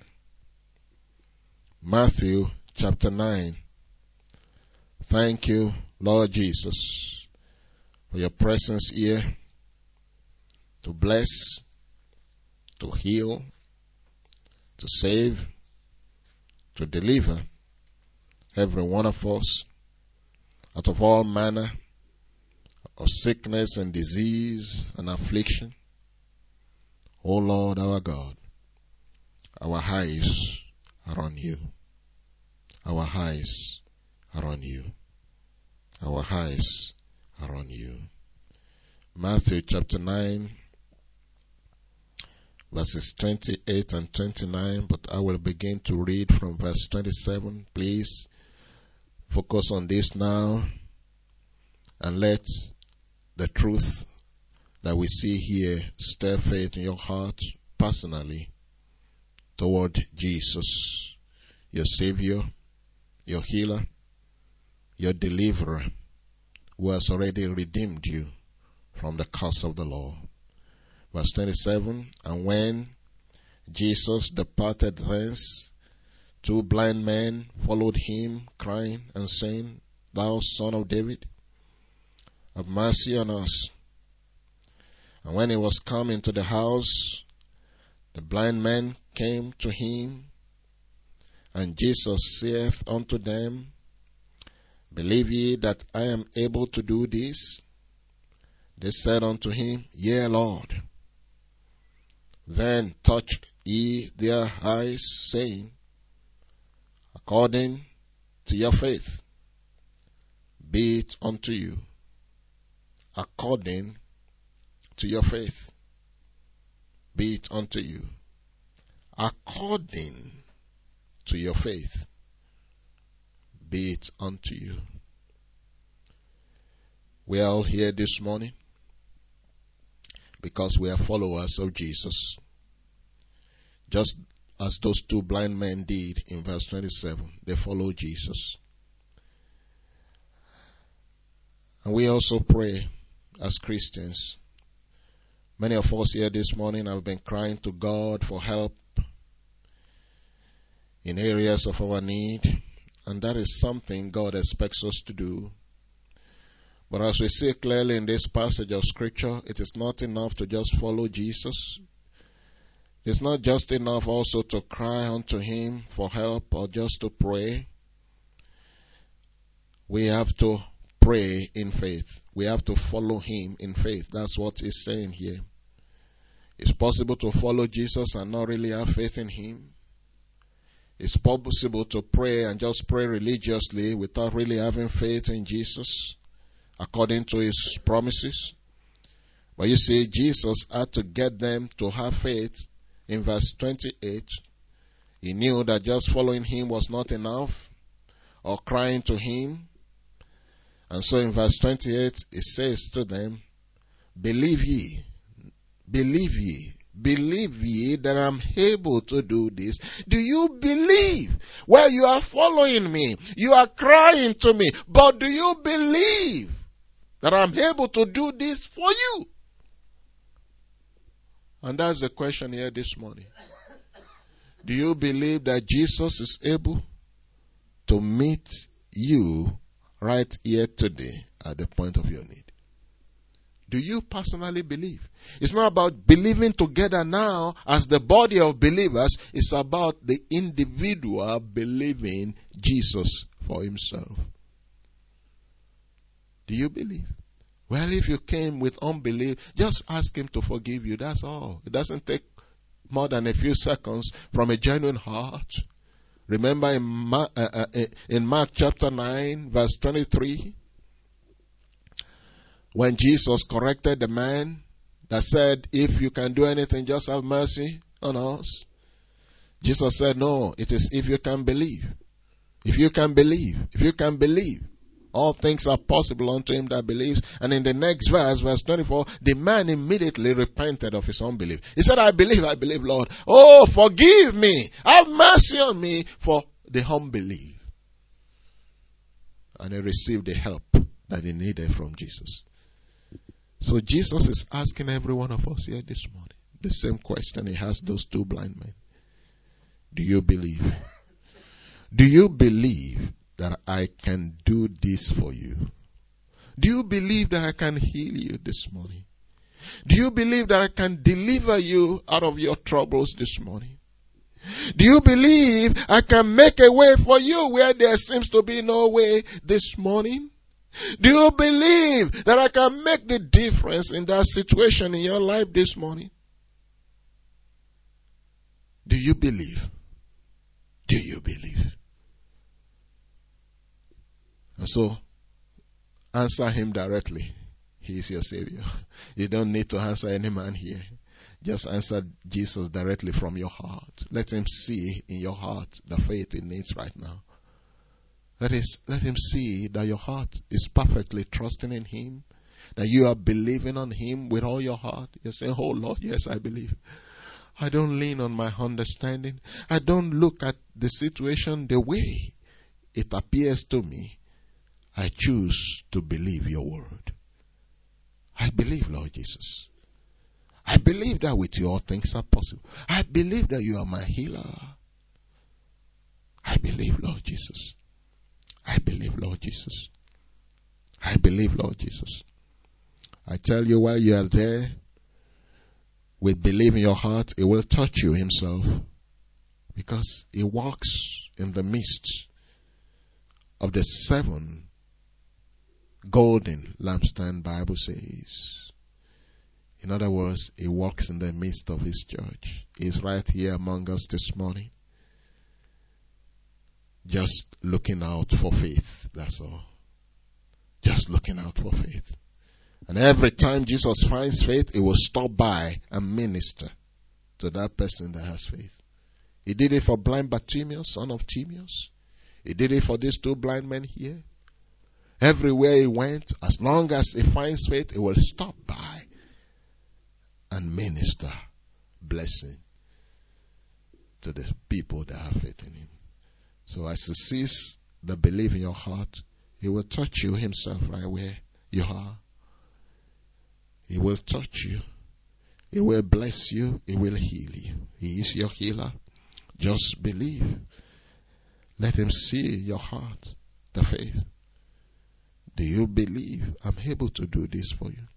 S1: Matthew chapter 9. Thank you, Lord Jesus, for your presence here to bless, to heal, to save, to deliver every one of us out of all manner of sickness and disease and affliction. O Lord our God, our eyes are on you. Our eyes are on you. Our eyes are on you. Matthew chapter 9, verses 28 and 29, but I will begin to read from verse 27. Please focus on this now and let the truth that we see here stir faith in your heart personally toward Jesus, your Savior, your healer, your deliverer, who has already redeemed you from the curse of the law. Verse 27, and when Jesus departed thence, 2 blind men followed him, crying and saying, Thou Son of David, have mercy on us. And when he was come into the house, the blind men came to him, and Jesus saith unto them, Believe ye that I am able to do this? They said unto him, Yea, Lord. Then touched he their eyes, saying, According to your faith, be it unto you. According to your faith, be it unto you. According to your faith, be it unto you. We are all here this morning because we are followers of Jesus. Just as those 2 blind men did in verse 27. They followed Jesus. And we also pray as Christians. Many of us here this morning have been crying to God for help in areas of our need. And that is something God expects us to do. But as we see clearly in this passage of Scripture, it is not enough to just follow Jesus. It's not just enough also to cry unto Him for help or just to pray. We have to pray in faith. We have to follow Him in faith. That's what He's saying here. It's possible to follow Jesus and not really have faith in Him. It's possible to pray and just pray religiously without really having faith in Jesus according to His promises. But you see, Jesus had to get them to have faith. In verse 28, He knew that just following Him was not enough, or crying to Him. And so in verse 28, He says to them, Believe ye that I'm able to do this. Do you believe? Well, you are following me. You are crying to me. But do you believe that I'm able to do this for you? And that's the question here this morning. Do you believe that Jesus is able to meet you right here today at the point of your need? Do you personally believe? It's not about believing together now as the body of believers. It's about the individual believing Jesus for himself. Do you believe? Well, if you came with unbelief, just ask Him to forgive you. That's all. It doesn't take more than a few seconds from a genuine heart. Remember in Mark chapter 9, verse 23, when Jesus corrected the man that said, if you can do anything, just have mercy on us. Jesus said, no, it is if you can believe. If you can believe. If you can believe. All things are possible unto him that believes. And in the next verse, verse 24, the man immediately repented of his unbelief. He said, I believe, Lord. Oh, forgive me. Have mercy on me for the unbelief. And he received the help that he needed from Jesus. So Jesus is asking every one of us here this morning the same question he asked those 2 blind men. Do you believe? Do you believe that I can do this for you? Do you believe that I can heal you this morning? Do you believe that I can deliver you out of your troubles this morning? Do you believe I can make a way for you where there seems to be no way this morning? Do you believe that I can make the difference in that situation in your life this morning? Do you believe? Do you believe? And so, answer him directly. He is your Savior. You don't need to answer any man here. Just answer Jesus directly from your heart. Let him see in your heart the faith it needs right now. Let him see that your heart is perfectly trusting in him, that you are believing on him with all your heart. You're saying, oh Lord, yes, I believe. I don't lean on my understanding. I don't look at the situation the way it appears to me. I choose to believe your word. I believe, Lord Jesus. I believe that with you all things are possible. I believe that you are my healer. I believe, Lord Jesus. I believe, Lord Jesus. I believe, Lord Jesus. I tell you, while you are there, with belief in your heart, it will touch you himself. Because he walks in the midst of the 7 golden lampstand, Bible says. In other words, he walks in the midst of his church. He's right here among us this morning. Just looking out for faith, that's all. Just looking out for faith. And every time Jesus finds faith, he will stop by and minister to that person that has faith. He did it for blind Bartimaeus, son of Timaeus. He did it for these 2 blind men here. Everywhere he went, as long as he finds faith, he will stop by and minister blessing to the people that have faith in him. So as he sees the belief in your heart, he will touch you himself right where you are. He will touch you. He will bless you. He will heal you. He is your healer. Just believe. Let him see your heart, the faith. Do you believe I'm able to do this for you?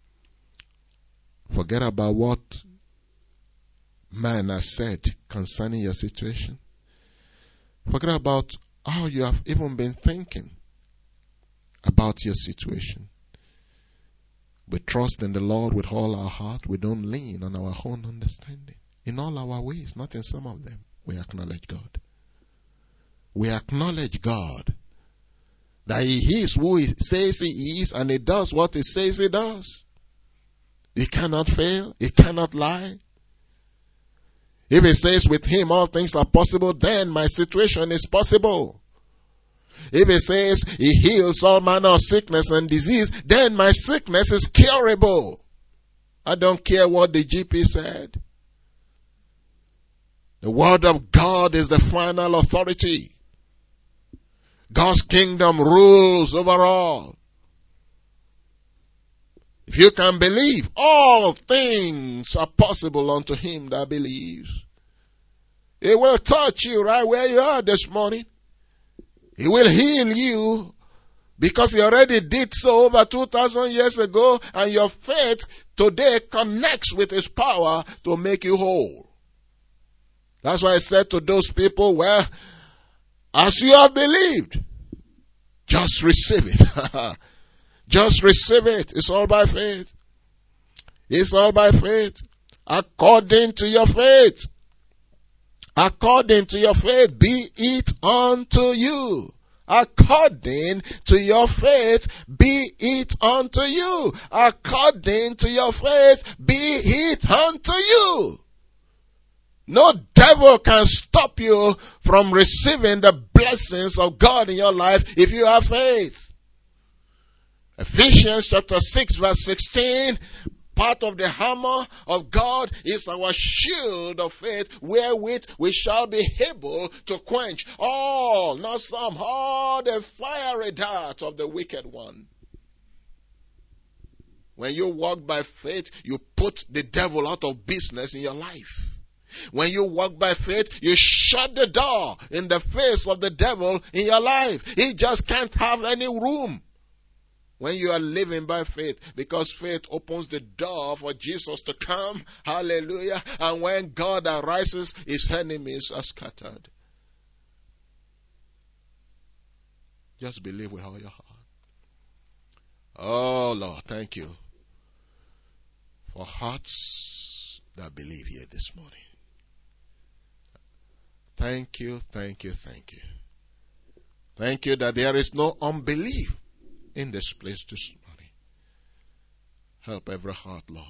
S1: Forget about what man has said concerning your situation. Forget about how you have even been thinking about your situation. We trust in the Lord with all our heart. We don't lean on our own understanding. In all our ways, not in some of them, we acknowledge God. We acknowledge God that he is who he says he is, and he does what he says he does. He cannot fail. He cannot lie. If he says with him all things are possible, then my situation is possible. If he says he heals all manner of sickness and disease, then my sickness is curable. I don't care what the GP said. The word of God is the final authority. God's kingdom rules over all. If you can believe, all things are possible unto him that believes. He will touch you right where you are this morning. He will heal you because he already did so over 2,000 years ago, and your faith today connects with his power to make you whole. That's why I said to those people, well, as you have believed, just receive it. Just receive it. It's all by faith. It's all by faith. According to your faith. According to your faith, be it unto you. According to your faith, be it unto you. According to your faith, be it unto you. No devil can stop you from receiving the blessings of God in your life if you have faith. Ephesians chapter 6 verse 16, part of the armor of God is our shield of faith, wherewith we shall be able to quench all, not some, all the fiery darts of the wicked one. When you walk by faith, you put the devil out of business in your life. When you walk by faith, you shut the door in the face of the devil in your life. He just can't have any room. When you are living by faith, because faith opens the door for Jesus to come. Hallelujah. And when God arises, his enemies are scattered. Just believe with all your heart. Oh Lord, thank you for hearts that believe here this morning. Thank you, thank you, thank you. Thank you that there is no unbelief in this place this morning. Help every heart, Lord.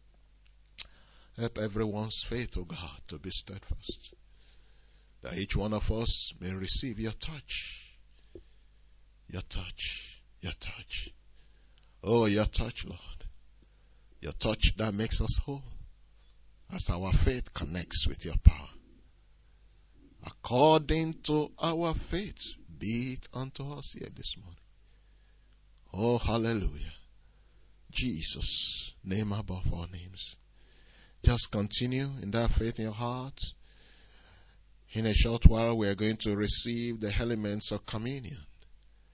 S1: Help everyone's faith, O God, to be steadfast. That each one of us may receive your touch. Your touch. Your touch. Oh, your touch, Lord. Your touch that makes us whole. As our faith connects with your power. According to our faith, be it unto us here this morning. Oh, hallelujah. Jesus, name above all names. Just continue in that faith in your heart. In a short while, we are going to receive the elements of communion.